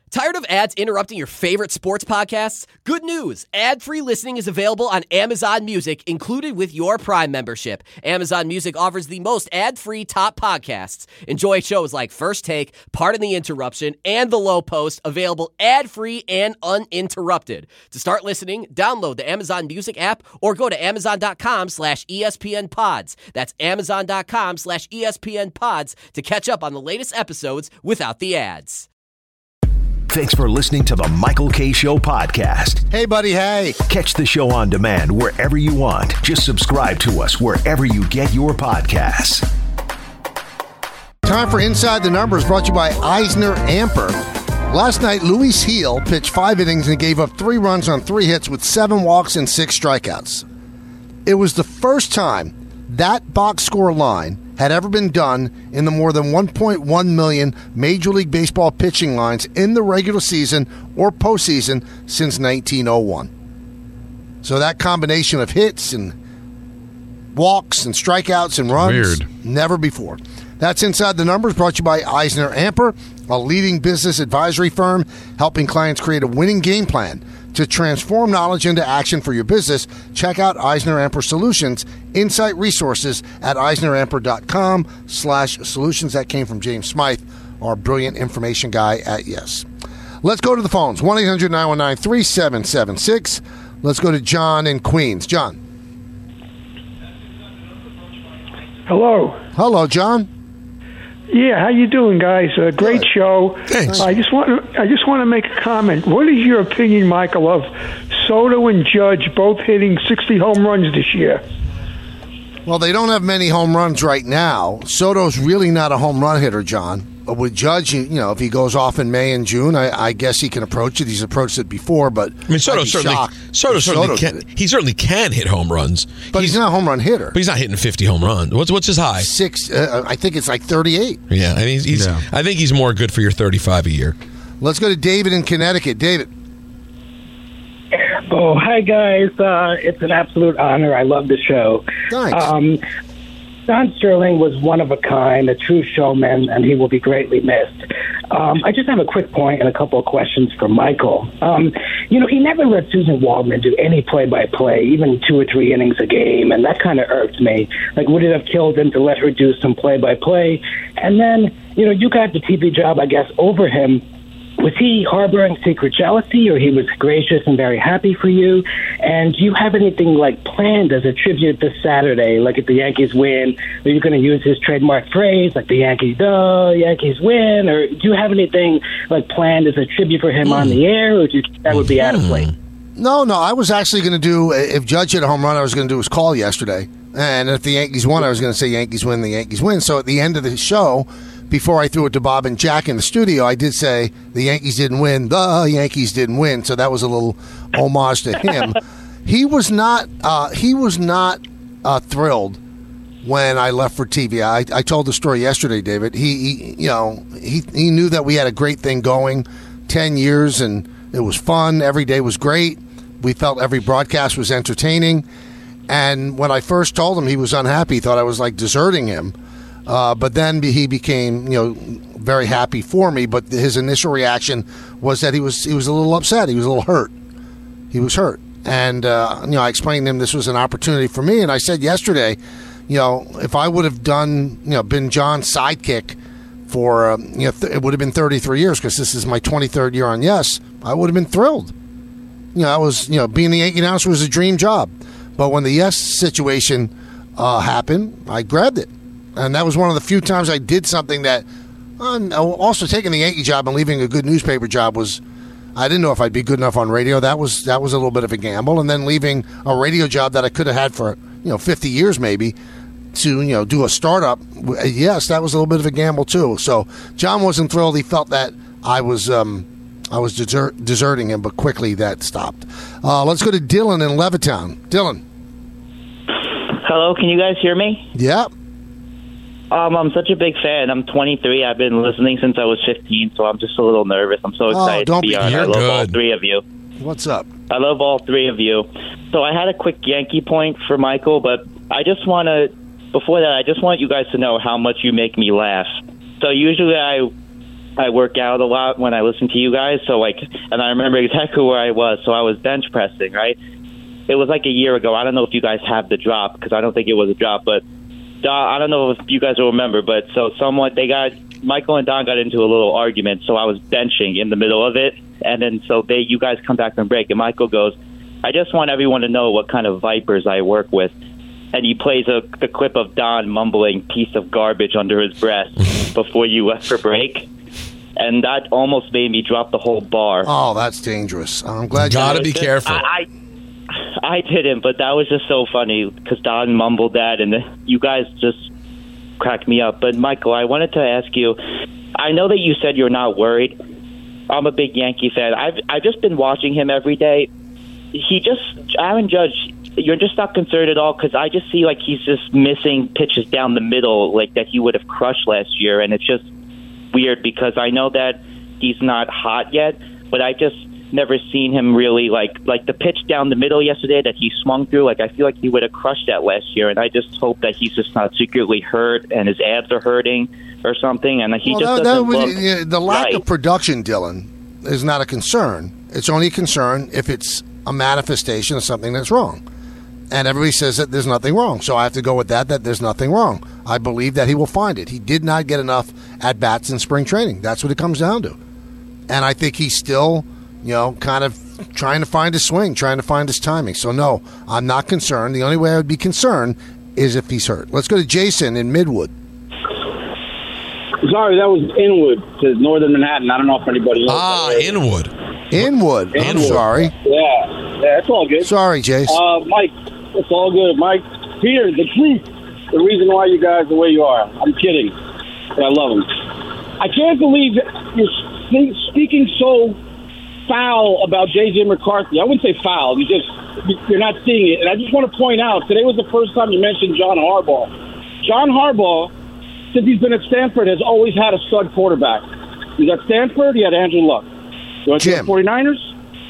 Tired of ads interrupting your favorite sports podcasts? Good news! Ad-free listening is available on Amazon Music, included with your Prime membership. Amazon Music offers the most ad-free top podcasts. Enjoy shows like First Take, Pardon the Interruption, and The Low Post, available ad-free and uninterrupted. To start listening, download the Amazon Music app or go to amazon.com slash ESPN pods. That's amazon.com slash ESPN pods to catch up on the latest episodes without the ads. Thanks for listening to the Michael Kay Show podcast. Hey, buddy, hey. Catch the show on demand wherever you want. Just subscribe to us wherever you get your podcasts. Time for Inside the Numbers, brought to you by Eisner Amper. Last night, Luis Gil pitched five innings and gave up three runs on three hits with seven walks and six strikeouts. It was the first time that box score line had ever been done in the more than one point one million Major League Baseball pitching lines in the regular season or postseason since nineteen oh one. So that combination of hits and walks and strikeouts and runs, Weird. Never before. That's Inside the Numbers, brought to you by Eisner Amper, a leading business advisory firm helping clients create a winning game plan to transform knowledge into action for your business. Check out Eisner Amper Solutions, insight resources at eisneramper.com slash solutions. That came from James Smythe, our brilliant information guy at Yes. Let's go to the phones, one eight hundred nine one nine three seven seven six. Let's go to John in Queens. John. Hello. Hello, John. Yeah, how you doing, guys? Uh, great show. Thanks. I just want to, I just want to make a comment. What is your opinion, Michael, of Soto and Judge both hitting sixty home runs this year? Well, they don't have many home runs right now. Soto's really not a home run hitter, John. But with Judge, you know, if he goes off in May and June, I, I guess he can approach it. He's approached it before, but I mean, Soto I'd be certainly, shocked Soto if certainly Soto can. did it. He certainly can hit home runs, But he's, not a home run hitter. but he's not hitting fifty home runs. What's what's his high? Six, uh, I think it's like thirty-eight. Yeah, I mean, he's, he's Yeah. I think he's more good for your thirty-five a year. Let's go to David in Connecticut. David. Oh, hi, guys. Uh, it's an absolute honor. I love the show. Thanks. Um, Don Sterling was one of a kind, a true showman, and he will be greatly missed. Um, I just have a quick point and a couple of questions for Michael. Um, you know, he never let Susan Waldman do any play-by-play, even two or three innings a game, and that kind of irked me. Like, would it have killed him to let her do some play-by-play? And then, you know, you got the T V job, I guess, over him. Was he harboring secret jealousy, or he was gracious and very happy for you? And do you have anything like planned as a tribute this Saturday, like if the Yankees win? Are you going to use his trademark phrase, like the Yankees, duh, Yankees win? Or do you have anything like planned as a tribute for him mm. on the air, or do you think that would be out of place? No, no, I was actually going to do, if Judge hit a home run, I was going to do his call yesterday. And if the Yankees won, I was going to say Yankees win, the Yankees win. So at the end of the show, before I threw it to Bob and Jack in the studio, I did say the Yankees didn't win. The Yankees didn't win. So that was a little homage to him. He was not. Uh, he was not uh, thrilled when I left for T V. I, I told the story yesterday, David. He, he, you know, he he knew that we had a great thing going, ten years, and it was fun. Every day was great. We felt every broadcast was entertaining. And when I first told him, he was unhappy. He thought I was like deserting him. Uh, but then he became, you know, very happy for me. But his initial reaction was that he was he was a little upset. He was a little hurt. He was hurt, and uh, you know, I explained to him this was an opportunity for me. And I said yesterday, you know, if I would have done, you know, been John's sidekick for, um, you know, th- it would have been thirty-three years because this is my twenty-third year on Yes. I would have been thrilled. You know, I was, you know, being the Yankee announcer was a dream job. But when the Yes situation uh, happened, I grabbed it. And that was one of the few times I did something that, uh, also taking the Yankee job and leaving a good newspaper job was, I didn't know if I'd be good enough on radio. That was that was a little bit of a gamble. And then leaving a radio job that I could have had for, you know, fifty years maybe to, you know, do a startup. Yes, that was a little bit of a gamble too. So John wasn't thrilled. He felt that I was um, I was desert, deserting him, but quickly that stopped. Uh, let's go to Dylan in Levittown. Dylan. Hello, can you guys hear me? Yeah. Um, I'm such a big fan. I'm twenty-three. I've been listening since I was fifteen, so I'm just a little nervous. I'm so excited oh, don't to be be, on. I love good. all three of you. What's up? I love all three of you. So I had a quick Yankee point for Michael, but I just want to, before that, I just want you guys to know how much you make me laugh. So usually I I work out a lot when I listen to you guys. So like, and I remember exactly where I was. So I was bench pressing, right? It was like a year ago. I don't know if you guys have the drop because I don't think it was a drop, but uh, I don't know if you guys will remember. But so somewhat they got Michael and Don got into a little argument. So I was benching in the middle of it, and then so they you guys come back from break, and Michael goes, "I just want everyone to know what kind of vipers I work with." And he plays a, the clip of Don mumbling "piece of garbage" under his breath before you left for break. And that almost made me drop the whole bar. Oh, that's dangerous. I'm glad you gotta be careful. I, I, I didn't, but that was just so funny because Don mumbled that, and you guys just cracked me up. But, Michael, I wanted to ask you, I know that you said you're not worried. I'm a big Yankee fan. I've, I've just been watching him every day. He just, Aaron Judge, you're just not concerned at all because I just see like he's just missing pitches down the middle like that he would have crushed last year, and it's just weird because I know that he's not hot yet, but I just never seen him really like like the pitch down the middle yesterday that he swung through. Like I feel like he would have crushed that last year, and I just hope that he's just not secretly hurt and his abs are hurting or something, and he well, just that, doesn't that, look yeah, the lack right. of production, Dylan, is not a concern. It's only a concern if it's a manifestation of something that's wrong. And everybody says that there's nothing wrong. So I have to go with that, that there's nothing wrong. I believe that he will find it. He did not get enough at-bats in spring training. That's what it comes down to. And I think he's still, you know, kind of trying to find his swing, trying to find his timing. So, no, I'm not concerned. The only way I would be concerned is if he's hurt. Let's go to Jason in Midwood. Sorry, that was Inwood to Northern Manhattan. I don't know if anybody knows. Ah, Inwood. Inwood. I'm Inwood. sorry. Yeah, yeah, it's all good. Sorry, Jace. Uh, Mike, it's all good. Mike, Peter, the truth, the reason why you guys are the way you are. I'm kidding, but I love them. I can't believe you're spe- speaking so foul about J J McCarthy. I wouldn't say foul. You just you're not seeing it. And I just want to point out today was the first time you mentioned John Harbaugh. John Harbaugh, since he's been at Stanford, has always had a stud quarterback. He's at Stanford. He had Andrew Luck. You want to the 49ers?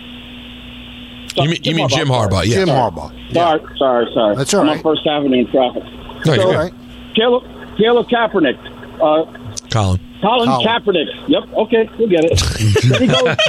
You mean, you mean Jim Harbaugh? Yeah. Jim Harbaugh. Sorry, sorry, sorry. That's all I'm right. on First Avenue in traffic. No, you're so, good. All right. Caleb, Caleb Kaepernick. Uh, Colin. Colin, Colin. Kaepernick. Yep, okay, we'll get it. then,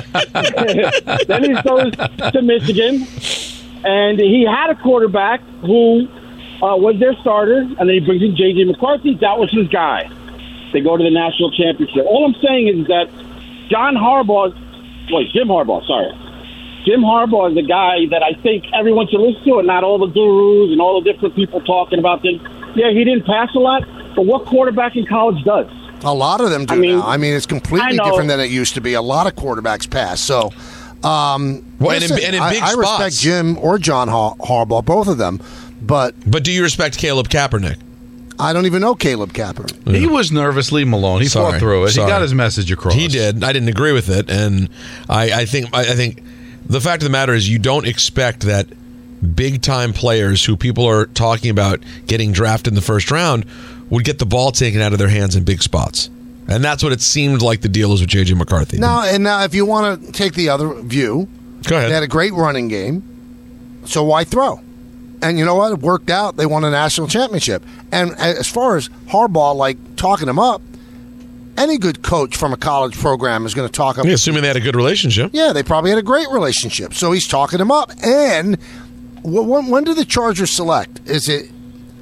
he goes, then he goes to Michigan, and he had a quarterback who uh, was their starter, and then he brings in J J McCarthy. That was his guy. They go to the national championship. All I'm saying is that John Harbaugh, wait, Jim Harbaugh, sorry. Jim Harbaugh is the guy that I think everyone should listen to, and not all the gurus and all the different people talking about things. Yeah, he didn't pass a lot, but what quarterback in college does? A lot of them do I mean, now. I mean, it's completely I know. different than it used to be. A lot of quarterbacks pass. So, um, Well, and in- listen, and in I, big I respect spots. Jim or John Har- Harbaugh, both of them. But But do you respect Caleb Kaepernick? I don't even know Caleb Kaepernick. He was nervously Malone. He Sorry, fought through it. sorry. He got his message across. He did. I didn't agree with it, and I, I think I, I think the fact of the matter is you don't expect that big time players who people are talking about getting drafted in the first round would get the ball taken out of their hands in big spots, and that's what it seemed like the deal was with J J McCarthy. Now, and now, if you want to take the other view, Go ahead. They had a great running game, so why throw? And you know what? It worked out. They won a national championship. And as far as Harbaugh, like talking him up, any good coach from a college program is going to talk up. Yeah, assuming they had a good relationship. Yeah, they probably had a great relationship. So he's talking him up. And wh- when, when do the Chargers select? Is it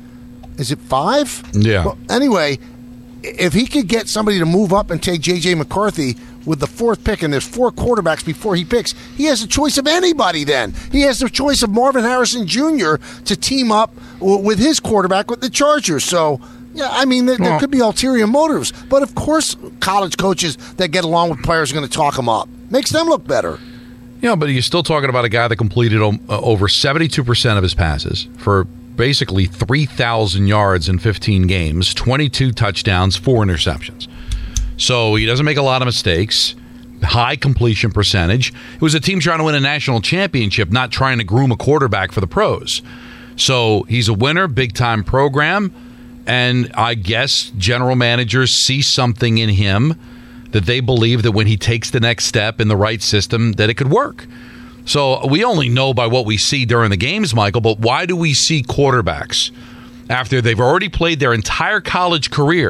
is it five? Yeah. Well, anyway, if he could get somebody to move up and take J J McCarthy with the fourth pick, and there's four quarterbacks before he picks, he has a choice of anybody then. He has the choice of Marvin Harrison Junior to team up w- with his quarterback with the Chargers. So, yeah, I mean, there, there Well- could be ulterior motives. But, of course, college coaches that get along with players are going to talk them up. Makes them look better. Yeah, but you're still talking about a guy that completed um, uh, over seventy-two percent of his passes for basically three thousand yards in fifteen games, twenty-two touchdowns, four interceptions. So he doesn't make a lot of mistakes. High completion percentage. It was a team trying to win a national championship, not trying to groom a quarterback for the pros. So he's a winner, big-time program, and I guess general managers see something in him that they believe that when he takes the next step in the right system, that it could work. So we only know by what we see during the games, Michael, but why do we see quarterbacks, after they've already played their entire college career,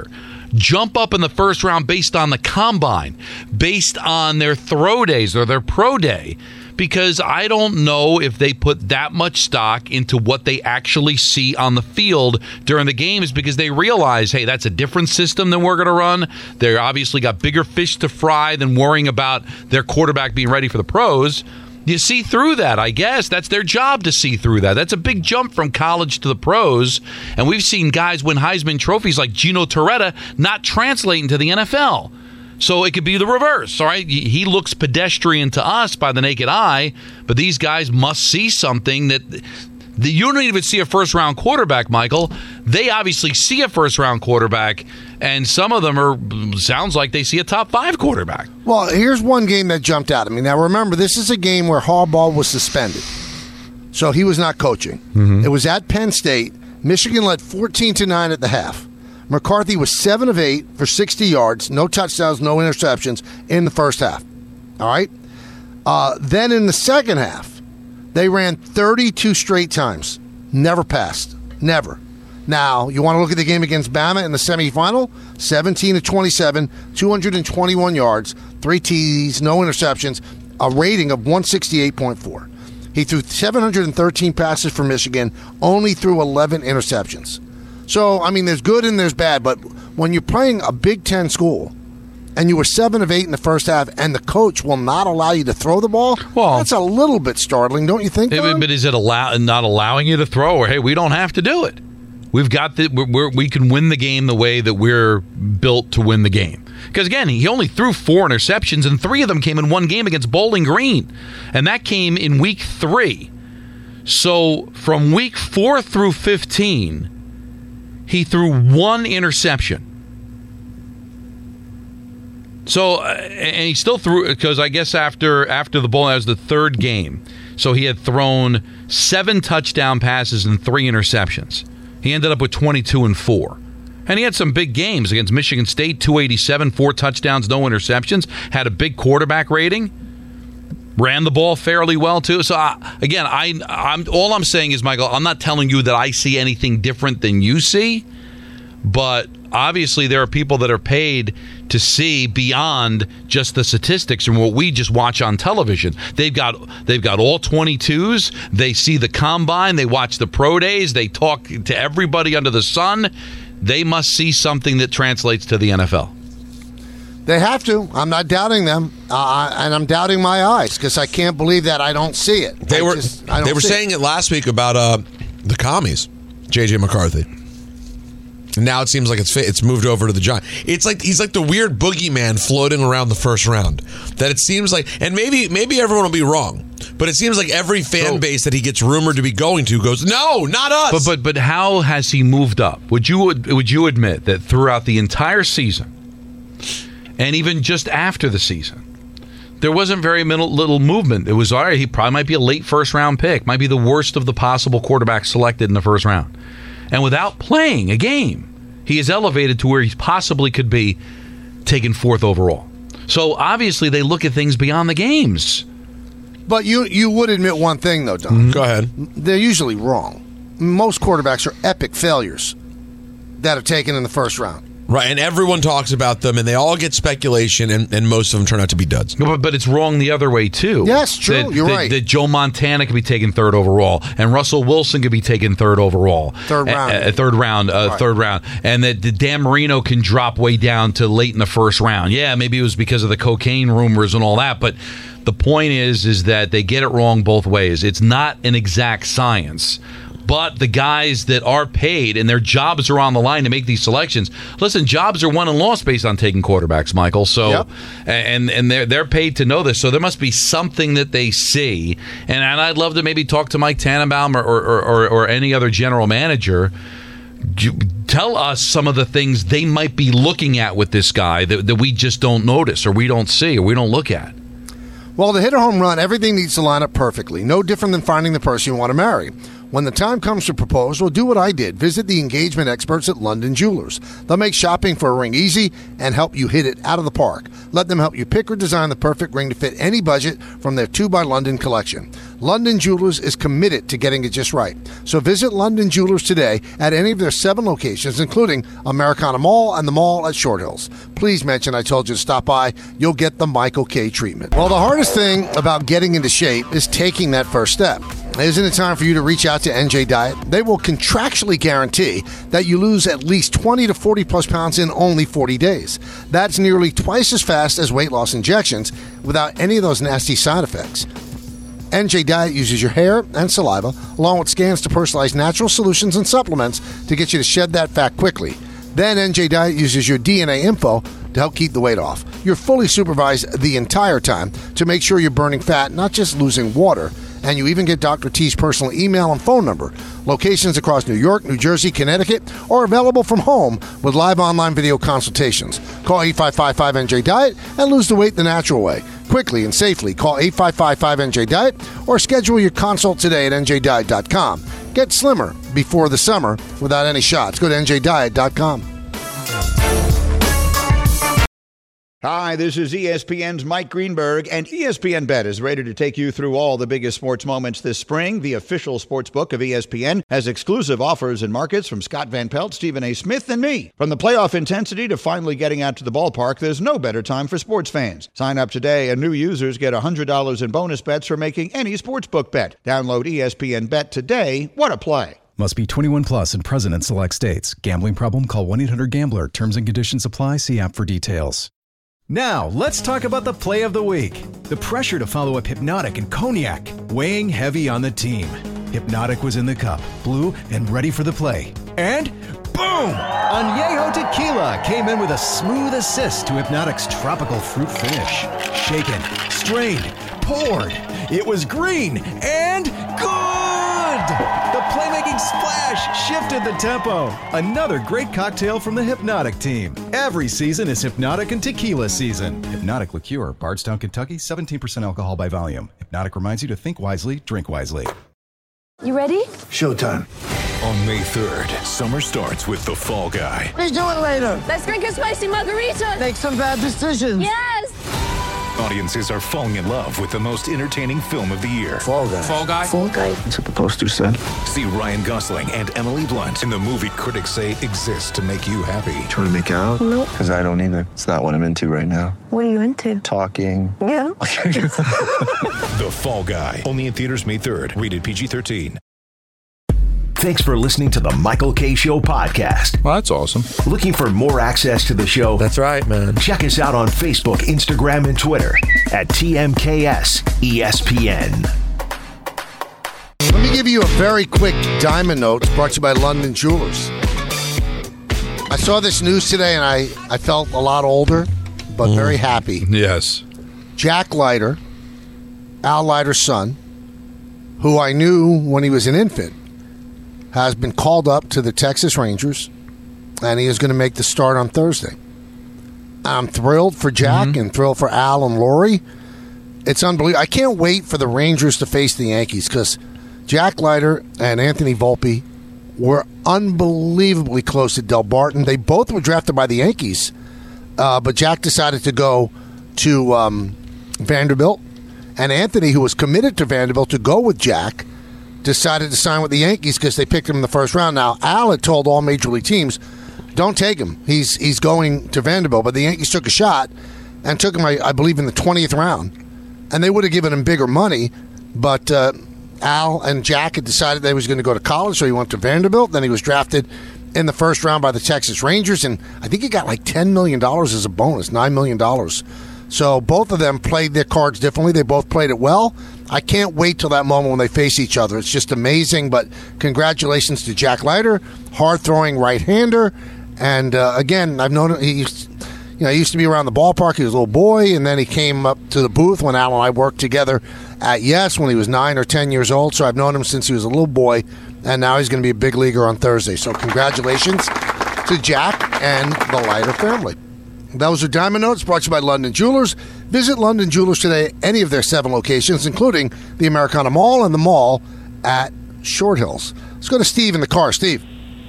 jump up in the first round based on the combine, based on their throw days or their pro day, because I don't know if they put that much stock into what they actually see on the field during the games, because they realize, hey, that's a different system than we're going to run. They obviously got bigger fish to fry than worrying about their quarterback being ready for the pros. You see through that, I guess. That's their job to see through that. That's a big jump from college to the pros. And we've seen guys win Heisman trophies like Gino Torretta not translating to the N F L. So it could be the reverse, all right? He looks pedestrian to us by the naked eye, but these guys must see something that... You don't even see a first-round quarterback, Michael. They obviously see a first-round quarterback, and some of them are sounds like they see a top-five quarterback. Well, here's one game that jumped out at me. Now, remember, this is a game where Harbaugh was suspended, so he was not coaching. Mm-hmm. It was at Penn State. Michigan led fourteen to nine at the half. McCarthy was seven of eight for sixty yards, no touchdowns, no interceptions in the first half. All right? Uh, then in the second half, they ran thirty-two straight times. Never passed. Never. Now, you want to look at the game against Bama in the semifinal? seventeen to twenty-seven, two hundred twenty-one yards, three T Ds, no interceptions, a rating of one sixty-eight point four. He threw seven hundred thirteen passes for Michigan, only threw eleven interceptions. So, I mean, there's good and there's bad, but when you're playing a Big Ten school and you were seven of eight in the first half and the coach will not allow you to throw the ball, well, that's a little bit startling, don't you think, Don? But is it allow, not allowing you to throw, or, hey, we don't have to do it? We've got the, we're, we're, we can win the game the way that we're built to win the game. Because, again, he only threw four interceptions, and three of them came in one game against Bowling Green. And that came in week three. So from week four through fifteen, he threw one interception. So, uh, and he still threw, because I guess after after the bowl, that was the third game. So he had thrown seven touchdown passes and three interceptions. He ended up with twenty-two and four. And he had some big games against Michigan State, two eighty-seven, four touchdowns, no interceptions. Had a big quarterback rating. Ran the ball fairly well, too. So, I, again, I, I'm all I'm saying is, Michael, I'm not telling you that I see anything different than you see. But obviously there are people that are paid to see beyond just the statistics and what we just watch on television. They've got they've got all twenty-twos. They see the combine. They watch the pro days. They talk to everybody under the sun. They must see something that translates to the N F L. They have to. I'm not doubting them, uh, and I'm doubting my eyes because I can't believe that I don't see it. They I were just, I don't they were saying it. it last week about uh, the commies, J J McCarthy. And now it seems like it's it's moved over to the Giants. It's like he's like the weird boogeyman floating around the first round. That it seems like, and maybe maybe everyone will be wrong, but it seems like every fan so, base that he gets rumored to be going to goes, no, not us. But but but how has he moved up? Would you would you admit that throughout the entire season, and even just after the season, there wasn't very little, little movement? It was all right. He probably might be a late first round pick, might be the worst of the possible quarterbacks selected in the first round. And without playing a game, he is elevated to where he possibly could be taken fourth overall. So obviously they look at things beyond the games. But you you would admit one thing, though, Don. Mm-hmm. Go ahead. They're usually wrong. Most quarterbacks are epic failures that are taken in the first round. Right, and everyone talks about them, and they all get speculation, and, and most of them turn out to be duds. No, but, but it's wrong the other way, too. Yes, true, that, you're that, right. That Joe Montana could be taken third overall, and Russell Wilson could be taken third overall. Third round. A, a third round, uh, right. third round. And that the Dan Marino can drop way down to late in the first round. Yeah, maybe it was because of the cocaine rumors and all that, but the point is, is that they get it wrong both ways. It's not an exact science. But the guys that are paid and their jobs are on the line to make these selections, listen, jobs are won and lost based on taking quarterbacks, Michael. So, yep. and and they're they're paid to know this. So there must be something that they see. And, and I'd love to maybe talk to Mike Tannenbaum or or, or, or any other general manager. Tell us some of the things they might be looking at with this guy that, that we just don't notice or we don't see or we don't look at. Well, to hit a home run, everything needs to line up perfectly. No different than finding the person you want to marry. When the time comes to propose, well, do what I did. Visit the engagement experts at London Jewelers. They'll make shopping for a ring easy and help you hit it out of the park. Let them help you pick or design the perfect ring to fit any budget from their two by London collection. London Jewelers is committed to getting it just right. So visit London Jewelers today at any of their seven locations, including Americana Mall and the mall at Short Hills. Please mention I told you to stop by. You'll get the Michael K. treatment. Well, the hardest thing about getting into shape is taking that first step. Isn't it time for you to reach out to N J Diet? They will contractually guarantee that you lose at least twenty to forty plus pounds in only forty days. That's nearly twice as fast as weight loss injections without any of those nasty side effects. N J Diet uses your hair and saliva, along with scans to personalize natural solutions and supplements to get you to shed that fat quickly. Then N J Diet uses your D N A info to help keep the weight off. You're fully supervised the entire time to make sure you're burning fat, not just losing water. And you even get Doctor T's personal email and phone number. Locations across New York, New Jersey, Connecticut are available from home with live online video consultations. Call eight five five five N J Diet and lose the weight the natural way. Quickly and safely, call eight five five five N J Diet or schedule your consult today at N J diet dot com. Get slimmer before the summer without any shots. Go to N J diet dot com. Hi, this is E S P N's Mike Greenberg, and E S P N Bet is ready to take you through all the biggest sports moments this spring. The official sports book of E S P N has exclusive offers and markets from Scott Van Pelt, Stephen A. Smith, and me. From the playoff intensity to finally getting out to the ballpark, there's no better time for sports fans. Sign up today, and new users get one hundred dollars in bonus bets for making any sportsbook bet. Download E S P N Bet today. What a play. Must be twenty-one plus and present in select states. Gambling problem? Call one eight hundred gambler. Terms and conditions apply. See app for details. Now, let's talk about the play of the week. The pressure to follow up Hypnotic and Cognac, weighing heavy on the team. Hypnotic was in the cup, blue, and ready for the play. And boom! Añejo Tequila came in with a smooth assist to Hypnotic's tropical fruit finish. Shaken, strained, poured. It was green and good! The playmaking splash shifted the tempo. Another great cocktail from the Hypnotic team. Every season is Hypnotic and Tequila season. Hypnotic Liqueur, Bardstown, Kentucky, seventeen percent alcohol by volume. Hypnotic reminds you to think wisely, drink wisely. You ready? Showtime. On May third, summer starts with The Fall Guy. Let's do it later. Let's drink a spicy margarita. Make some bad decisions. Yes. Audiences are falling in love with the most entertaining film of the year. Fall Guy. Fall Guy. Fall Guy. That's what the poster said. See Ryan Gosling and Emily Blunt in the movie critics say exists to make you happy. Trying to make it out? Nope. Because I don't either. It's not what I'm into right now. What are you into? Talking. Yeah. The Fall Guy. Only in theaters May third. Rated P G thirteen. Thanks for listening to the Michael K. Show podcast. Well, that's awesome. Looking for more access to the show? That's right, man. Check us out on Facebook, Instagram, and Twitter at T M K S E S P N. Let me give you a very quick Diamond Notes brought to you by London Jewelers. I saw this news today and I, I felt a lot older, but mm. very happy. Yes. Jack Leiter, Al Leiter's son, who I knew when he was an infant, has been called up to the Texas Rangers, and he is going to make the start on Thursday. I'm thrilled for Jack mm-hmm. and thrilled for Al and Lori. It's unbelievable. I can't wait for the Rangers to face the Yankees because Jack Leiter and Anthony Volpe were unbelievably close to Del Barton. They both were drafted by the Yankees, uh, but Jack decided to go to um, Vanderbilt, and Anthony, who was committed to Vanderbilt to go with Jack, decided to sign with the Yankees because they picked him in the first round. Now, Al had told all major league teams, don't take him. He's he's going to Vanderbilt. But the Yankees took a shot and took him, I, I believe, in the twentieth round. And they would have given him bigger money. But uh, Al and Jack had decided they was going to go to college, so he went to Vanderbilt. Then he was drafted in the first round by the Texas Rangers. And I think he got like ten million dollars as a bonus, nine million dollars. So both of them played their cards differently. They both played it well. I can't wait till that moment when they face each other. It's just amazing. But congratulations to Jack Leiter, hard-throwing right-hander. And, uh, again, I've known he used, you know, he used to be around the ballpark. He was a little boy, and then he came up to the booth when Al and I worked together at Yes when he was nine or ten years old. So I've known him since he was a little boy, and now he's going to be a big leaguer on Thursday. So congratulations to Jack and the Leiter family. Those are Diamond Notes brought to you by London Jewelers. Visit London Jewelers today at any of their seven locations, including the Americana Mall and the mall at Short Hills. Let's go to Steve in the car. Steve.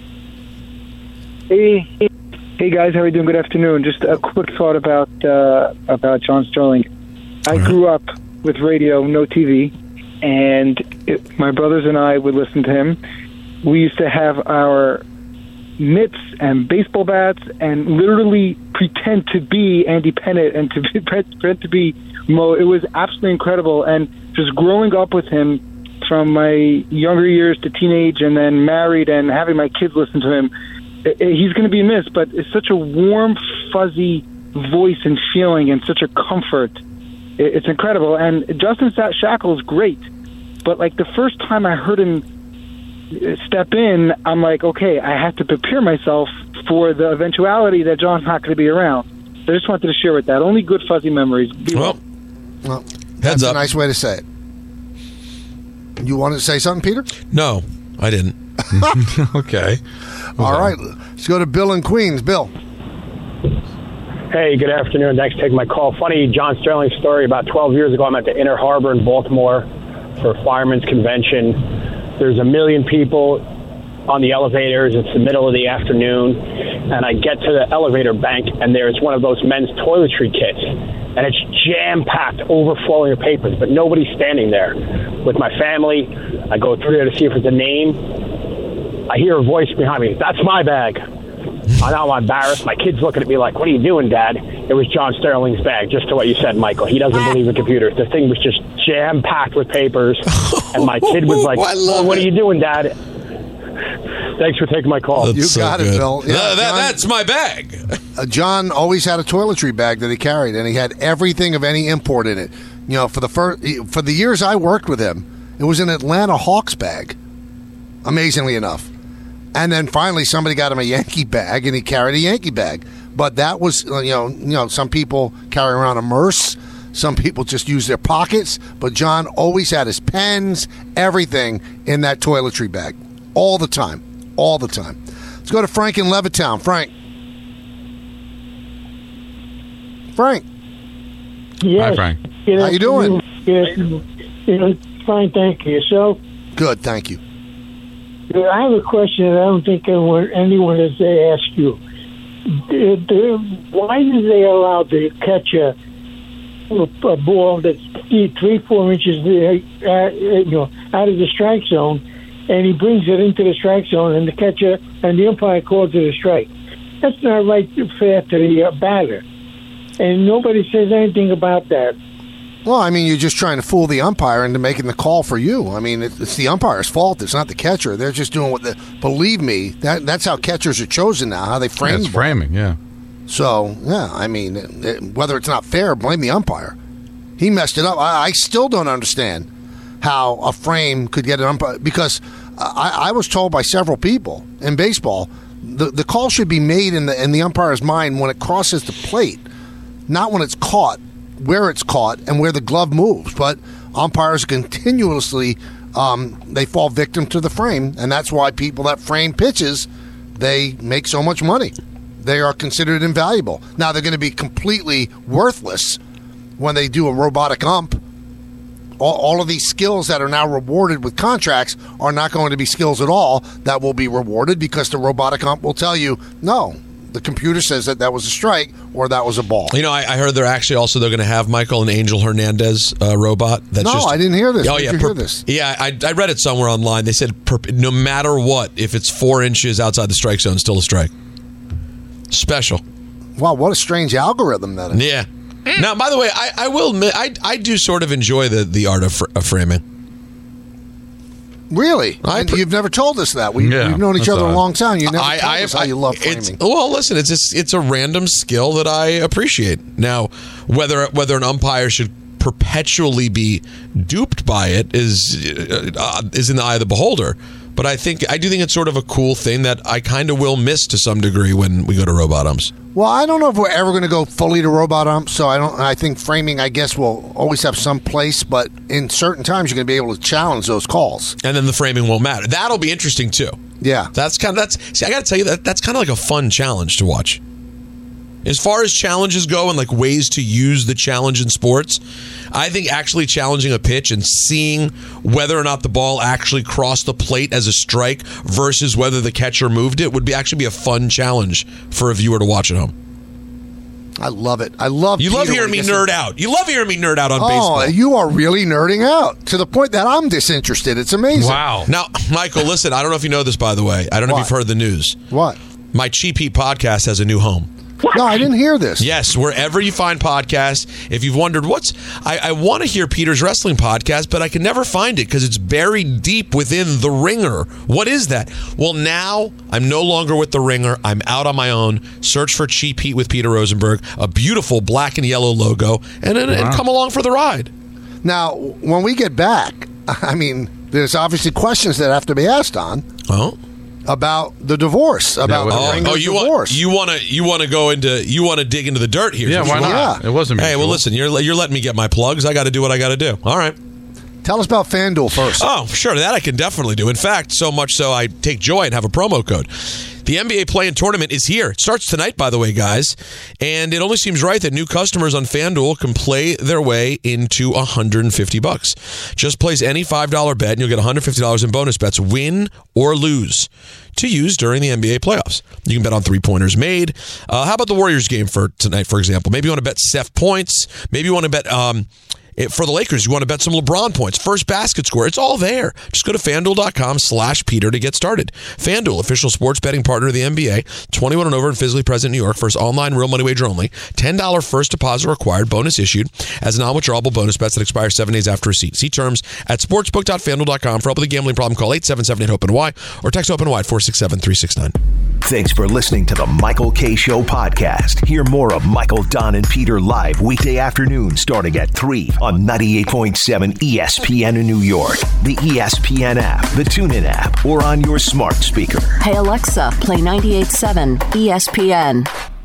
Hey, hey guys, how are you doing? Good afternoon. Just a quick thought about uh, about John Sterling. I grew up with radio, no T V, and it, my brothers and I would listen to him. We used to have our mitts and baseball bats and literally pretend to be Andy Pettitte and to be, pretend to be Mo. It was absolutely incredible. And just growing up with him from my younger years to teenage and then married and having my kids listen to him, he's going to be missed, but it's such a warm, fuzzy voice and feeling and such a comfort. It's incredible. And Justin Shackle is great, but like the first time I heard him step in, I'm like, okay, I have to prepare myself for the eventuality that John's not going to be around. So I just wanted to share with that. Only good, fuzzy memories. Be well, well, that's a nice way to say it. You wanted to say something, Peter? No, I didn't. Okay. All right. Let's go to Bill in Queens. Bill. Hey, good afternoon. Thanks for taking my call. Funny John Sterling story. About twelve years ago, I'm at the Inner Harbor in Baltimore for a fireman's convention. There's a million people on the elevators. It's the middle of the afternoon. And I get to the elevator bank, and there's one of those men's toiletry kits. And it's jam-packed, overflowing with papers, but nobody's standing there. With my family, I go through there to see if it's a name. I hear a voice behind me. That's my bag. I know I'm embarrassed. My kid's looking at me like, what are you doing, Dad? It was John Sterling's bag, just to what you said, Michael. He doesn't believe in computers. The thing was just jam-packed with papers. And my kid was like, oh, what are you doing, Dad? Thanks for taking my call. That's you got so it, Bill. Yeah, uh, that, John, that's my bag. uh, John always had a toiletry bag that he carried, and he had everything of any import in it. You know, for the first, for the years I worked with him, it was an Atlanta Hawks bag, amazingly enough. And then finally somebody got him a Yankee bag, and he carried a Yankee bag. But that was, you know, you know, some people carry around a Merce. Some people just use their pockets. But John always had his pens, everything in that toiletry bag. All the time. All the time. Let's go to Frank in Levittown. Frank. Frank. Yes. Hi, Frank. How you doing? Yes. You know, fine, thank you. Yourself? Good, thank you. I have a question that I don't think anyone, anyone has asked you. The, the, why do they allow to catch a, a ball that's three, four inches uh, you know, out of the strike zone, and he brings it into the strike zone, and the catcher and the umpire calls it a strike? That's not right, fair to the uh, batter, and nobody says anything about that. Well, I mean, you're just trying to fool the umpire into making the call for you. I mean, it's the umpire's fault. It's not the catcher. They're just doing what the. Believe me, that that's how catchers are chosen now. How they frame. That's framing, yeah. So yeah, I mean, it, whether it's not fair, blame the umpire. He messed it up. I, I still don't understand how a frame could get an umpire, because I, I was told by several people in baseball the the call should be made in the in the umpire's mind when it crosses the plate, not when it's caught. Where it's caught and where the glove moves, but umpires continuously um, they fall victim to the frame, and that's why people that frame pitches, they make so much money. They are considered invaluable. Now they're going to be completely worthless when they do a robotic ump. All, all of these skills that are now rewarded with contracts are not going to be skills at all that will be rewarded, because the robotic ump will tell you no. The computer says that that was a strike or that was a ball. You know, I, I heard they're actually also they're going to have Michael and Angel Hernandez uh, robot. That's no, just, I didn't hear this. Oh Did yeah, you per, hear this? Yeah, I, I read it somewhere online. They said per, no matter what, if it's four inches outside the strike zone, still a strike. Special. Wow, what a strange algorithm that is. Yeah. Now, by the way, I, I will admit I I do sort of enjoy the the art of, fr- of framing. Really? I, you've never told us that. We, yeah, we've known each other odd. a long time. You never I, told I, us I, how you love framing. Well, listen, it's just, it's a random skill that I appreciate. Now, whether whether an umpire should perpetually be duped by it is uh, is in the eye of the beholder. But I think I do think it's sort of a cool thing that I kind of will miss to some degree when we go to robot umps. Well, I don't know if we're ever going to go fully to robot umps, so I don't. I think framing, I guess, will always have some place, but in certain times you're going to be able to challenge those calls, and then the framing won't matter. That'll be interesting too. Yeah, that's kind of that's. See, I got to tell you that that's kind of like a fun challenge to watch. As far as challenges go and like ways to use the challenge in sports, I think actually challenging a pitch and seeing whether or not the ball actually crossed the plate as a strike versus whether the catcher moved it would be actually be a fun challenge for a viewer to watch at home. I love it. I love You Peter love hearing me nerd out. You love hearing me nerd out on oh, baseball. You are really nerding out to the point that I'm disinterested. It's amazing. Wow. Now, Michael, listen, I don't know if you know this, by the way. I don't know What? if you've heard the news. What? My Cheap Heat podcast has a new home. No, I didn't hear this. Yes, wherever you find podcasts. If you've wondered what's, I, I want to hear Peter's wrestling podcast, but I can never find it because it's buried deep within The Ringer. What is that? Well, now I'm no longer with The Ringer. I'm out on my own. Search for Cheap Heat with Peter Rosenberg, a beautiful black and yellow logo, and, and, and come along for the ride. Now, when we get back, I mean, there's obviously questions that have to be asked on. Oh. About the divorce, about the oh, Ringer's oh, you divorce. want you want to you want to go into you want to dig into the dirt here? Yeah, is what why you not? want. It wasn't Hey, well, mutual. listen, you're you're letting me get my plugs. I got to do what I got to do. All right. Tell us about FanDuel first. Oh, sure, that I can definitely do. In fact, so much so I take joy and have a promo code. The N B A Play-In Tournament is here. It starts tonight, by the way, guys. And it only seems right that new customers on FanDuel can play their way into one hundred fifty bucks. Just place any five dollar bet and you'll get one hundred fifty dollars in bonus bets, win or lose, to use during the N B A playoffs. You can bet on three-pointers made. Uh, how about the Warriors game for tonight, for example? Maybe you want to bet Steph points. Maybe you want to bet... Um, It, for the Lakers, you want to bet some LeBron points, first basket score. It's all there. Just go to FanDuel.com slash Peter to get started. FanDuel, official sports betting partner of the N B A. twenty-one and over and physically present in New York. First online real money wager only. ten dollars first deposit required. Bonus issued as non-withdrawable bonus bets that expire seven days after receipt. See terms at sportsbook dot fanduel dot com. For help with a gambling problem, call eight seven seven eight open Y or text OPEN-WIDE four six seven three six nine. Thanks for listening to the Michael K. Show podcast. Hear more of Michael, Don, and Peter live weekday afternoon starting at three on ninety-eight point seven E S P N in New York, the E S P N app, the TuneIn app, or on your smart speaker. Hey Alexa, play ninety-eight point seven E S P N.